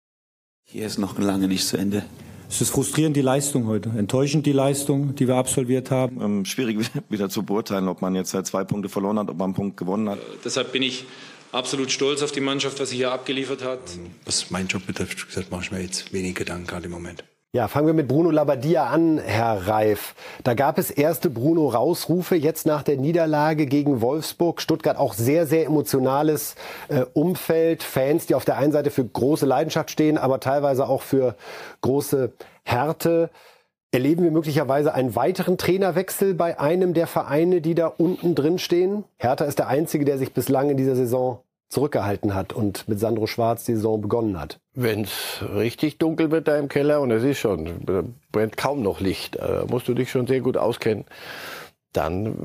Hier ist noch lange nicht zu Ende. Es ist frustrierend, die Leistung heute. Enttäuschend, die Leistung, die wir absolviert haben. Ähm, schwierig wieder zu beurteilen, ob man jetzt halt zwei Punkte verloren hat, ob man einen Punkt gewonnen hat. Deshalb bin ich absolut stolz auf die Mannschaft, was sie hier abgeliefert hat. Was mein Job betrifft, wie gesagt, mache ich mir jetzt wenig Gedanken gerade im Moment. Ja, fangen wir mit Bruno Labbadia an, Herr Reif. Da gab es erste Bruno-Rausrufe jetzt nach der Niederlage gegen Wolfsburg. Stuttgart auch sehr, sehr emotionales äh, Umfeld. Fans, die auf der einen Seite für große Leidenschaft stehen, aber teilweise auch für große Härte. Erleben wir möglicherweise einen weiteren Trainerwechsel bei einem der Vereine, die da unten drin stehen? Hertha ist der einzige, der sich bislang in dieser Saison zurückgehalten hat und mit Sandro Schwarz die Saison begonnen hat. Wenn es richtig dunkel wird da im Keller, und es ist schon, da brennt kaum noch Licht, da musst du dich schon sehr gut auskennen, dann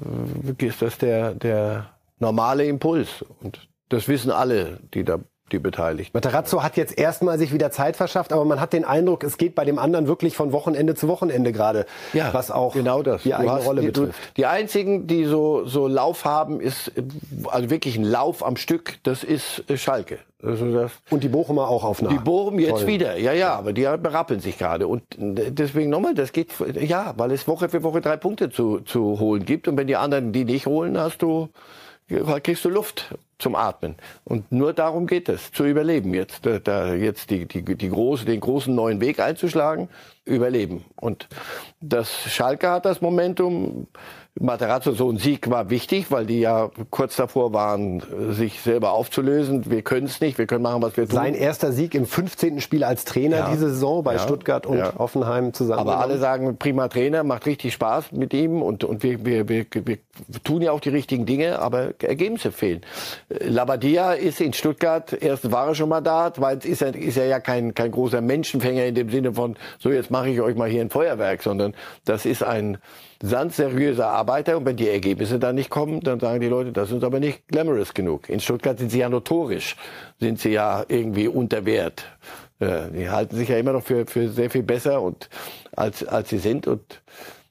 ist das der, der normale Impuls. Und das wissen alle, die da die Beteiligten. Matarazzo hat jetzt erstmal sich wieder Zeit verschafft, aber man hat den Eindruck, es geht bei dem anderen wirklich von Wochenende zu Wochenende gerade, ja, was auch genau das. die eigene hast, Rolle die, betrifft. Du, die einzigen, die so, so Lauf haben, ist also wirklich ein Lauf am Stück, das ist Schalke. Also das und die Bochumer auch auf einer. Die Bochum jetzt tollen. wieder, ja, ja, aber die berappeln sich gerade. Und deswegen nochmal, das geht, ja, weil es Woche für Woche drei Punkte zu, zu holen gibt. Und wenn die anderen die nicht holen, hast du, kriegst du Luft zum Atmen. Und nur darum geht es, zu überleben jetzt. Da, da jetzt die, die, die große, den großen neuen Weg einzuschlagen, überleben. Und das Schalke hat das Momentum. Matarazzo, so ein Sieg war wichtig, weil die ja kurz davor waren, sich selber aufzulösen. Wir können es nicht, wir können machen, was wir tun. Sein erster Sieg im fünfzehnten Spiel als Trainer ja. diese Saison bei ja. Stuttgart und ja. Hoffenheim zusammen. Aber alle sagen, prima Trainer, macht richtig Spaß mit ihm und, und wir, wir, wir, wir tun ja auch die richtigen Dinge, aber Ergebnisse fehlen. Labbadia ist in Stuttgart, erst war er schon mal da, weil ist er, ist er ja kein, kein großer Menschenfänger in dem Sinne von, so jetzt mache ich euch mal hier ein Feuerwerk, sondern das ist ein sandseriöser Arbeiter, und wenn die Ergebnisse dann nicht kommen, dann sagen die Leute, das ist aber nicht glamorous genug. In Stuttgart sind sie ja notorisch, sind sie ja irgendwie unter Wert. Die halten sich ja immer noch für, für sehr viel besser und als, als sie sind, und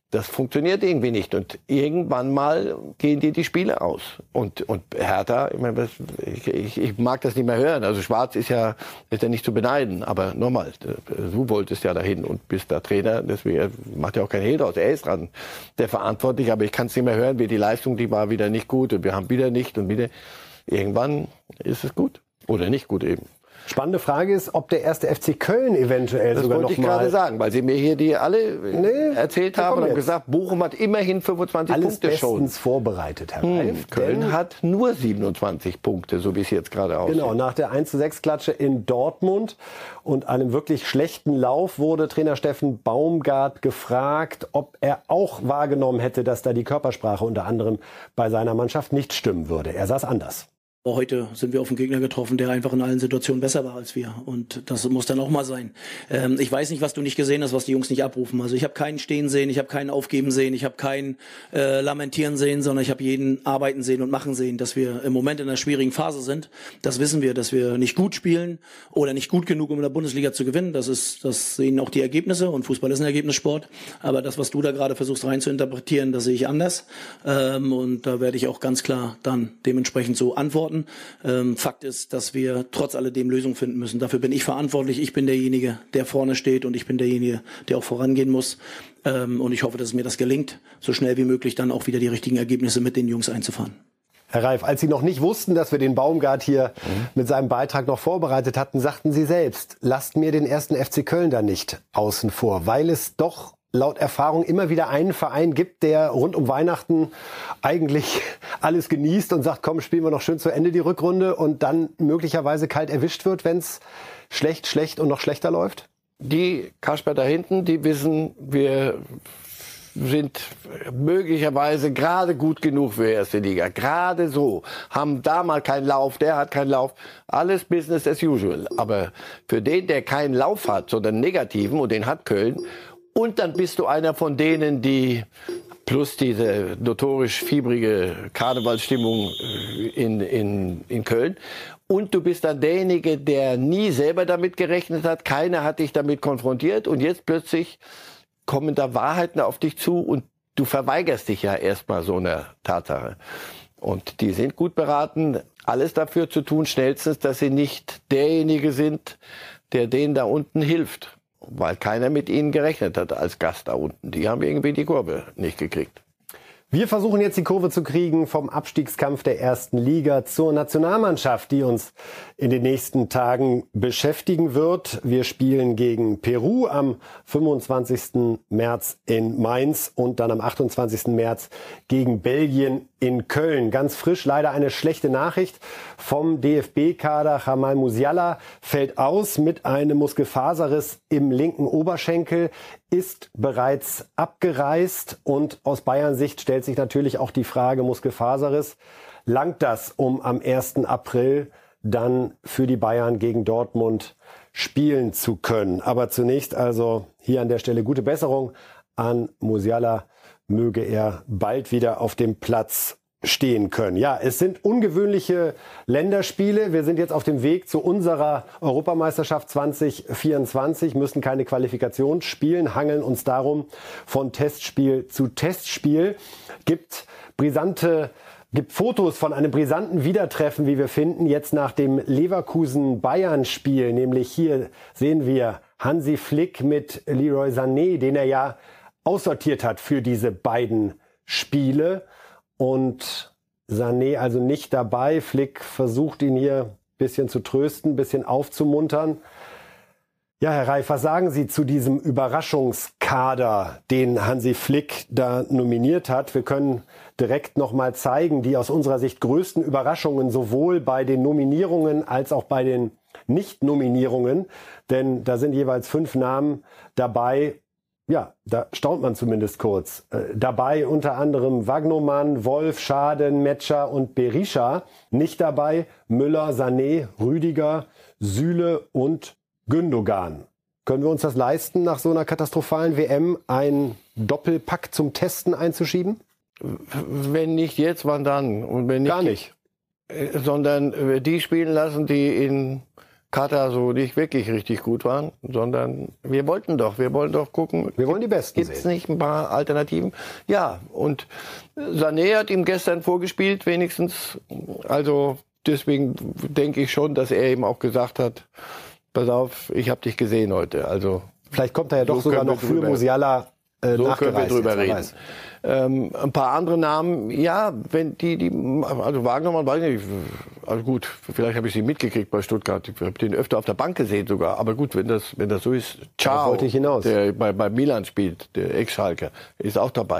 Das funktioniert irgendwie nicht. Und irgendwann mal gehen dir die Spiele aus. Und, und Hertha, ich, meine, ich, ich, ich mag das nicht mehr hören. Also Schwarz ist ja, ist ja nicht zu beneiden. Aber nochmal, du wolltest ja dahin und bist da Trainer. Deswegen macht ja auch kein Hehl draus. Er ist dran, der verantwortlich. Aber ich kann es nicht mehr hören, wie die Leistung, die war wieder nicht gut. Und wir haben wieder nicht und wieder. Irgendwann ist es gut. Oder nicht gut eben. Spannende Frage ist, ob der erste F C Köln eventuell das sogar noch mal... Das wollte ich gerade sagen, weil Sie mir hier die alle nee, erzählt haben und haben gesagt, Bochum hat immerhin fünfundzwanzig Alles Punkte schon. Alles bestens vorbereitet, Herr hm, Reif. Köln hat nur siebenundzwanzig Punkte, so wie es jetzt gerade aussieht. Genau, nach der eins zu sechs Klatsche in Dortmund und einem wirklich schlechten Lauf wurde Trainer Steffen Baumgart gefragt, ob er auch wahrgenommen hätte, dass da die Körpersprache unter anderem bei seiner Mannschaft nicht stimmen würde. Er sah es anders. Heute sind wir auf einen Gegner getroffen, der einfach in allen Situationen besser war als wir. Und das muss dann auch mal sein. Ähm, ich weiß nicht, was du nicht gesehen hast, was die Jungs nicht abrufen. Also ich habe keinen Stehen sehen, ich habe keinen Aufgeben sehen, ich habe keinen äh, Lamentieren sehen, sondern ich habe jeden arbeiten sehen und machen sehen, dass wir im Moment in einer schwierigen Phase sind. Das wissen wir, dass wir nicht gut spielen oder nicht gut genug, um in der Bundesliga zu gewinnen. Das ist, das sehen auch die Ergebnisse und Fußball ist ein Ergebnissport. Aber das, was du da gerade versuchst rein zu interpretieren, das sehe ich anders. Ähm, und da werde ich auch ganz klar dann dementsprechend so antworten. Ähm, Fakt ist, dass wir trotz alledem Lösungen finden müssen. Dafür bin ich verantwortlich. Ich bin derjenige, der vorne steht und ich bin derjenige, der auch vorangehen muss. Ähm, und ich hoffe, dass es mir das gelingt, so schnell wie möglich dann auch wieder die richtigen Ergebnisse mit den Jungs einzufahren. Herr Reif, als Sie noch nicht wussten, dass wir den Baumgart hier mhm. mit seinem Beitrag noch vorbereitet hatten, sagten Sie selbst, lasst mir den ersten F C Köln da nicht außen vor, weil es doch laut Erfahrung immer wieder einen Verein gibt, der rund um Weihnachten eigentlich alles genießt und sagt, komm, spielen wir noch schön zu Ende die Rückrunde und dann möglicherweise kalt erwischt wird, wenn es schlecht, schlecht und noch schlechter läuft? Die Kasper da hinten, die wissen, wir sind möglicherweise gerade gut genug für erste Liga. Gerade so. Haben da mal keinen Lauf, der hat keinen Lauf. Alles Business as usual. Aber für den, der keinen Lauf hat, sondern einen negativen, und den hat Köln, und dann bist du einer von denen, die plus diese notorisch fiebrige Karnevalsstimmung in, in, in Köln. Und du bist dann derjenige, der nie selber damit gerechnet hat. Keiner hat dich damit konfrontiert. Und jetzt plötzlich kommen da Wahrheiten auf dich zu und du verweigerst dich ja erstmal so einer Tatsache. Und die sind gut beraten, alles dafür zu tun, schnellstens, dass sie nicht derjenige sind, der denen da unten hilft. Weil keiner mit ihnen gerechnet hat als Gast da unten. Die haben irgendwie die Kurve nicht gekriegt. Wir versuchen jetzt die Kurve zu kriegen vom Abstiegskampf der ersten Liga zur Nationalmannschaft, die uns in den nächsten Tagen beschäftigen wird. Wir spielen gegen Peru am fünfundzwanzigsten März in Mainz und dann am achtundzwanzigsten März gegen Belgien in Köln. Ganz frisch leider eine schlechte Nachricht vom D F B-Kader. Jamal Musiala fällt aus mit einem Muskelfaserriss im linken Oberschenkel, ist bereits abgereist und aus Bayern-Sicht stellt sich natürlich auch die Frage, Muskelfaserriss, langt das, um am ersten April dann für die Bayern gegen Dortmund spielen zu können? Aber zunächst also hier an der Stelle gute Besserung an Musiala. Möge er bald wieder auf dem Platz stehen können. Ja, es sind ungewöhnliche Länderspiele. Wir sind jetzt auf dem Weg zu unserer Europameisterschaft zwanzig vierundzwanzig, müssen keine Qualifikation spielen, hangeln uns darum von Testspiel zu Testspiel. Gibt brisante gibt Fotos von einem brisanten Wiedertreffen, wie wir finden, jetzt nach dem Leverkusen-Bayern-Spiel. Nämlich hier sehen wir Hansi Flick mit Leroy Sané, den er ja aussortiert hat für diese beiden Spiele. Und Sané also nicht dabei. Flick versucht ihn hier ein bisschen zu trösten, ein bisschen aufzumuntern. Ja, Herr Reif, was sagen Sie zu diesem Überraschungskader, den Hansi Flick da nominiert hat? Wir können direkt noch mal zeigen, die aus unserer Sicht größten Überraschungen sowohl bei den Nominierungen als auch bei den Nicht-Nominierungen. Denn da sind jeweils fünf Namen dabei. Ja, da staunt man zumindest kurz. Äh, dabei unter anderem Wagnoman, Wolf, Schaden, Metscher und Berisha. Nicht dabei Müller, Sané, Rüdiger, Süle und Gündogan. Können wir uns das leisten, nach so einer katastrophalen W M einen Doppelpack zum Testen einzuschieben? Wenn nicht jetzt, wann dann? Und wenn nicht, Gar nicht. Sondern die spielen lassen, die in Katar so nicht wirklich richtig gut waren, sondern wir wollten doch, wir wollen doch gucken. Wir wollen die Besten sehen. Gibt es nicht ein paar Alternativen? Ja, und Sané hat ihm gestern vorgespielt, wenigstens. Also deswegen denke ich schon, dass er eben auch gesagt hat, pass auf, ich habe dich gesehen heute. Also vielleicht kommt er ja doch so sogar noch für Musiala äh, so nachgereist. Können wir drüber reden. Weiß. Ähm, ein paar andere Namen, ja, wenn die, die, also Wagnermann, weiß ich nicht, also gut, vielleicht habe ich sie mitgekriegt bei Stuttgart, ich habe den öfter auf der Bank gesehen sogar, aber gut, wenn das, wenn das so ist, ciao, wollte ich hinaus. Der bei, bei Milan spielt, der Ex-Schalker, ist auch dabei.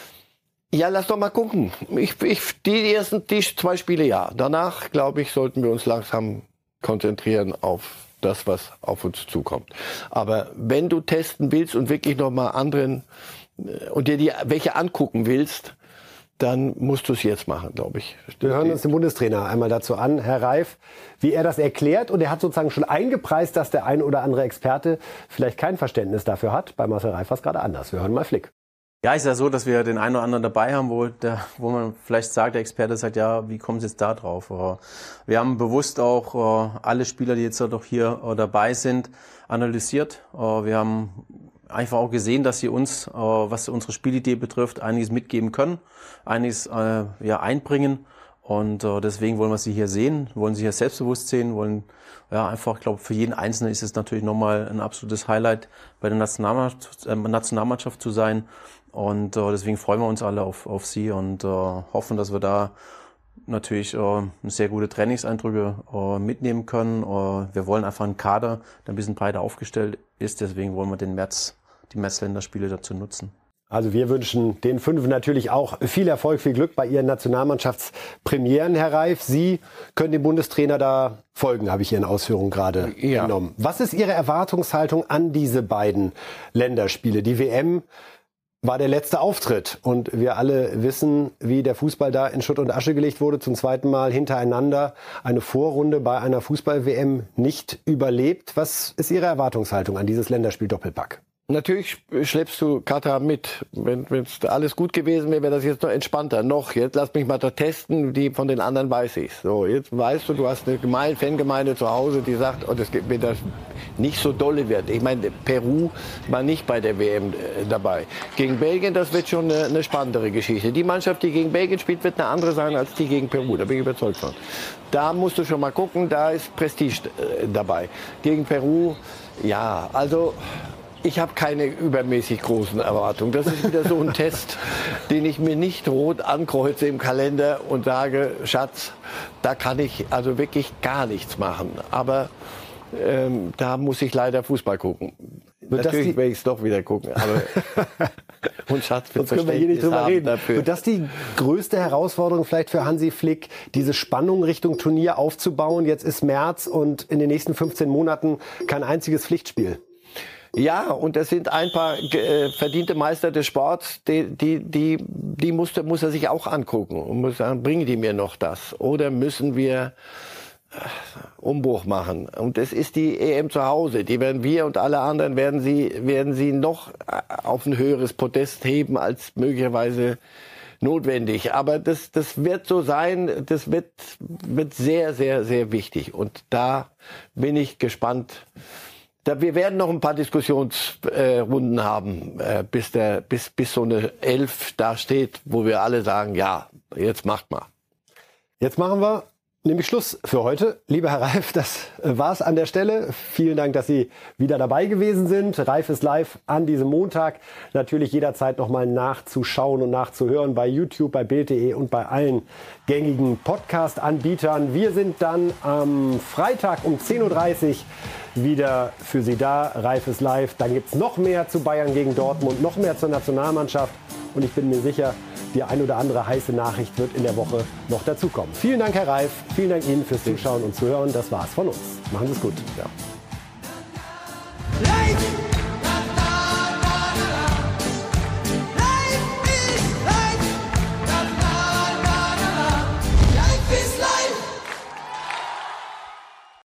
Ja, lass doch mal gucken. Ich, ich, die ersten die zwei Spiele, ja. Danach, glaube ich, sollten wir uns langsam konzentrieren auf das, was auf uns zukommt. Aber wenn du testen willst und wirklich noch mal anderen und dir die welche angucken willst, dann musst du es jetzt machen, glaube ich. Wir hören uns den Bundestrainer einmal dazu an, Herr Reif, wie er das erklärt. Und er hat sozusagen schon eingepreist, dass der ein oder andere Experte vielleicht kein Verständnis dafür hat. Bei Marcel Reif war es gerade anders. Wir hören mal Flick. Ja, ist ja so, dass wir den einen oder anderen dabei haben, wo, der, wo man vielleicht sagt, der Experte sagt, ja, wie kommen Sie jetzt da drauf? Wir haben bewusst auch alle Spieler, die jetzt doch hier dabei sind, analysiert. Wir haben einfach auch gesehen, dass sie uns, was unsere Spielidee betrifft, einiges mitgeben können, einiges ja, einbringen. Und deswegen wollen wir sie hier sehen, wollen sie hier selbstbewusst sehen, wollen ja einfach, ich glaube, für jeden Einzelnen ist es natürlich nochmal ein absolutes Highlight, bei der Nationalmannschaft, äh, Nationalmannschaft zu sein. Und äh, deswegen freuen wir uns alle auf, auf sie und äh, hoffen, dass wir da natürlich äh, sehr gute Trainingseindrücke äh, mitnehmen können. Äh, wir wollen einfach einen Kader, der ein bisschen breiter aufgestellt ist. Deswegen wollen wir den März, die Märzländerspiele dazu nutzen. Also wir wünschen den Fünfen natürlich auch viel Erfolg, viel Glück bei Ihren Nationalmannschaftspremieren, Herr Reif. Sie können dem Bundestrainer da folgen, habe ich Ihren Ausführungen gerade ja. entnommen. Was ist Ihre Erwartungshaltung an diese beiden Länderspiele? Die W M war der letzte Auftritt und wir alle wissen, wie der Fußball da in Schutt und Asche gelegt wurde, zum zweiten Mal hintereinander eine Vorrunde bei einer Fußball-W M nicht überlebt. Was ist Ihre Erwartungshaltung an dieses Länderspiel-Doppelpack? Natürlich schleppst du Katar mit. Wenn es alles gut gewesen wäre, wäre das jetzt noch entspannter. Noch, jetzt lass mich mal da testen, die von den anderen weiß ich. So, jetzt weißt du, du hast eine Gemeinde, Fangemeinde zu Hause, die sagt, oh, das, wenn das nicht so dolle wird. Ich meine, Peru war nicht bei der W M äh, dabei. Gegen Belgien, das wird schon eine, eine spannendere Geschichte. Die Mannschaft, die gegen Belgien spielt, wird eine andere sein als die gegen Peru. Da bin ich überzeugt von. Da musst du schon mal gucken, da ist Prestige äh, dabei. Gegen Peru, ja, also ich habe keine übermäßig großen Erwartungen. Das ist wieder so ein Test, den ich mir nicht rot ankreuze im Kalender und sage, Schatz, da kann ich also wirklich gar nichts machen. Aber ähm, da muss ich leider Fußball gucken. Wird Natürlich werde ich es doch wieder gucken. Aber und Schatz, sonst können wir hier nicht drüber reden. Dafür. Wird das die größte Herausforderung vielleicht für Hansi Flick, diese Spannung Richtung Turnier aufzubauen? Jetzt ist März und in den nächsten fünfzehn Monaten kein einziges Pflichtspiel. Ja, und das sind ein paar äh, verdiente Meister des Sports, die, die, die, die muss, muss er sich auch angucken und muss sagen, bringen die mir noch das? Oder müssen wir äh, Umbruch machen? Und es ist die E M zu Hause. Die werden wir und alle anderen werden sie, werden sie noch auf ein höheres Podest heben als möglicherweise notwendig. Aber das, das wird so sein. Das wird, wird sehr, sehr, sehr wichtig. Und da bin ich gespannt. Da, wir werden noch ein paar Diskussionsrunden äh, haben, äh, bis, der, bis, bis so eine Elf da steht, wo wir alle sagen, ja, jetzt macht mal. Jetzt machen wir nämlich Schluss für heute. Lieber Herr Reif, das war's an der Stelle. Vielen Dank, dass Sie wieder dabei gewesen sind. Reif ist live an diesem Montag. Natürlich jederzeit nochmal nachzuschauen und nachzuhören bei YouTube, bei Bild punkt de und bei allen gängigen Podcast-Anbietern. Wir sind dann am Freitag um zehn Uhr dreißig wieder für Sie da. Reif ist live. Dann gibt's noch mehr zu Bayern gegen Dortmund, noch mehr zur Nationalmannschaft. Und ich bin mir sicher, die ein oder andere heiße Nachricht wird in der Woche noch dazukommen. Vielen Dank, Herr Reif. Vielen Dank Ihnen fürs Zuschauen und Zuhören. Das war's von uns. Machen Sie es gut. Ja.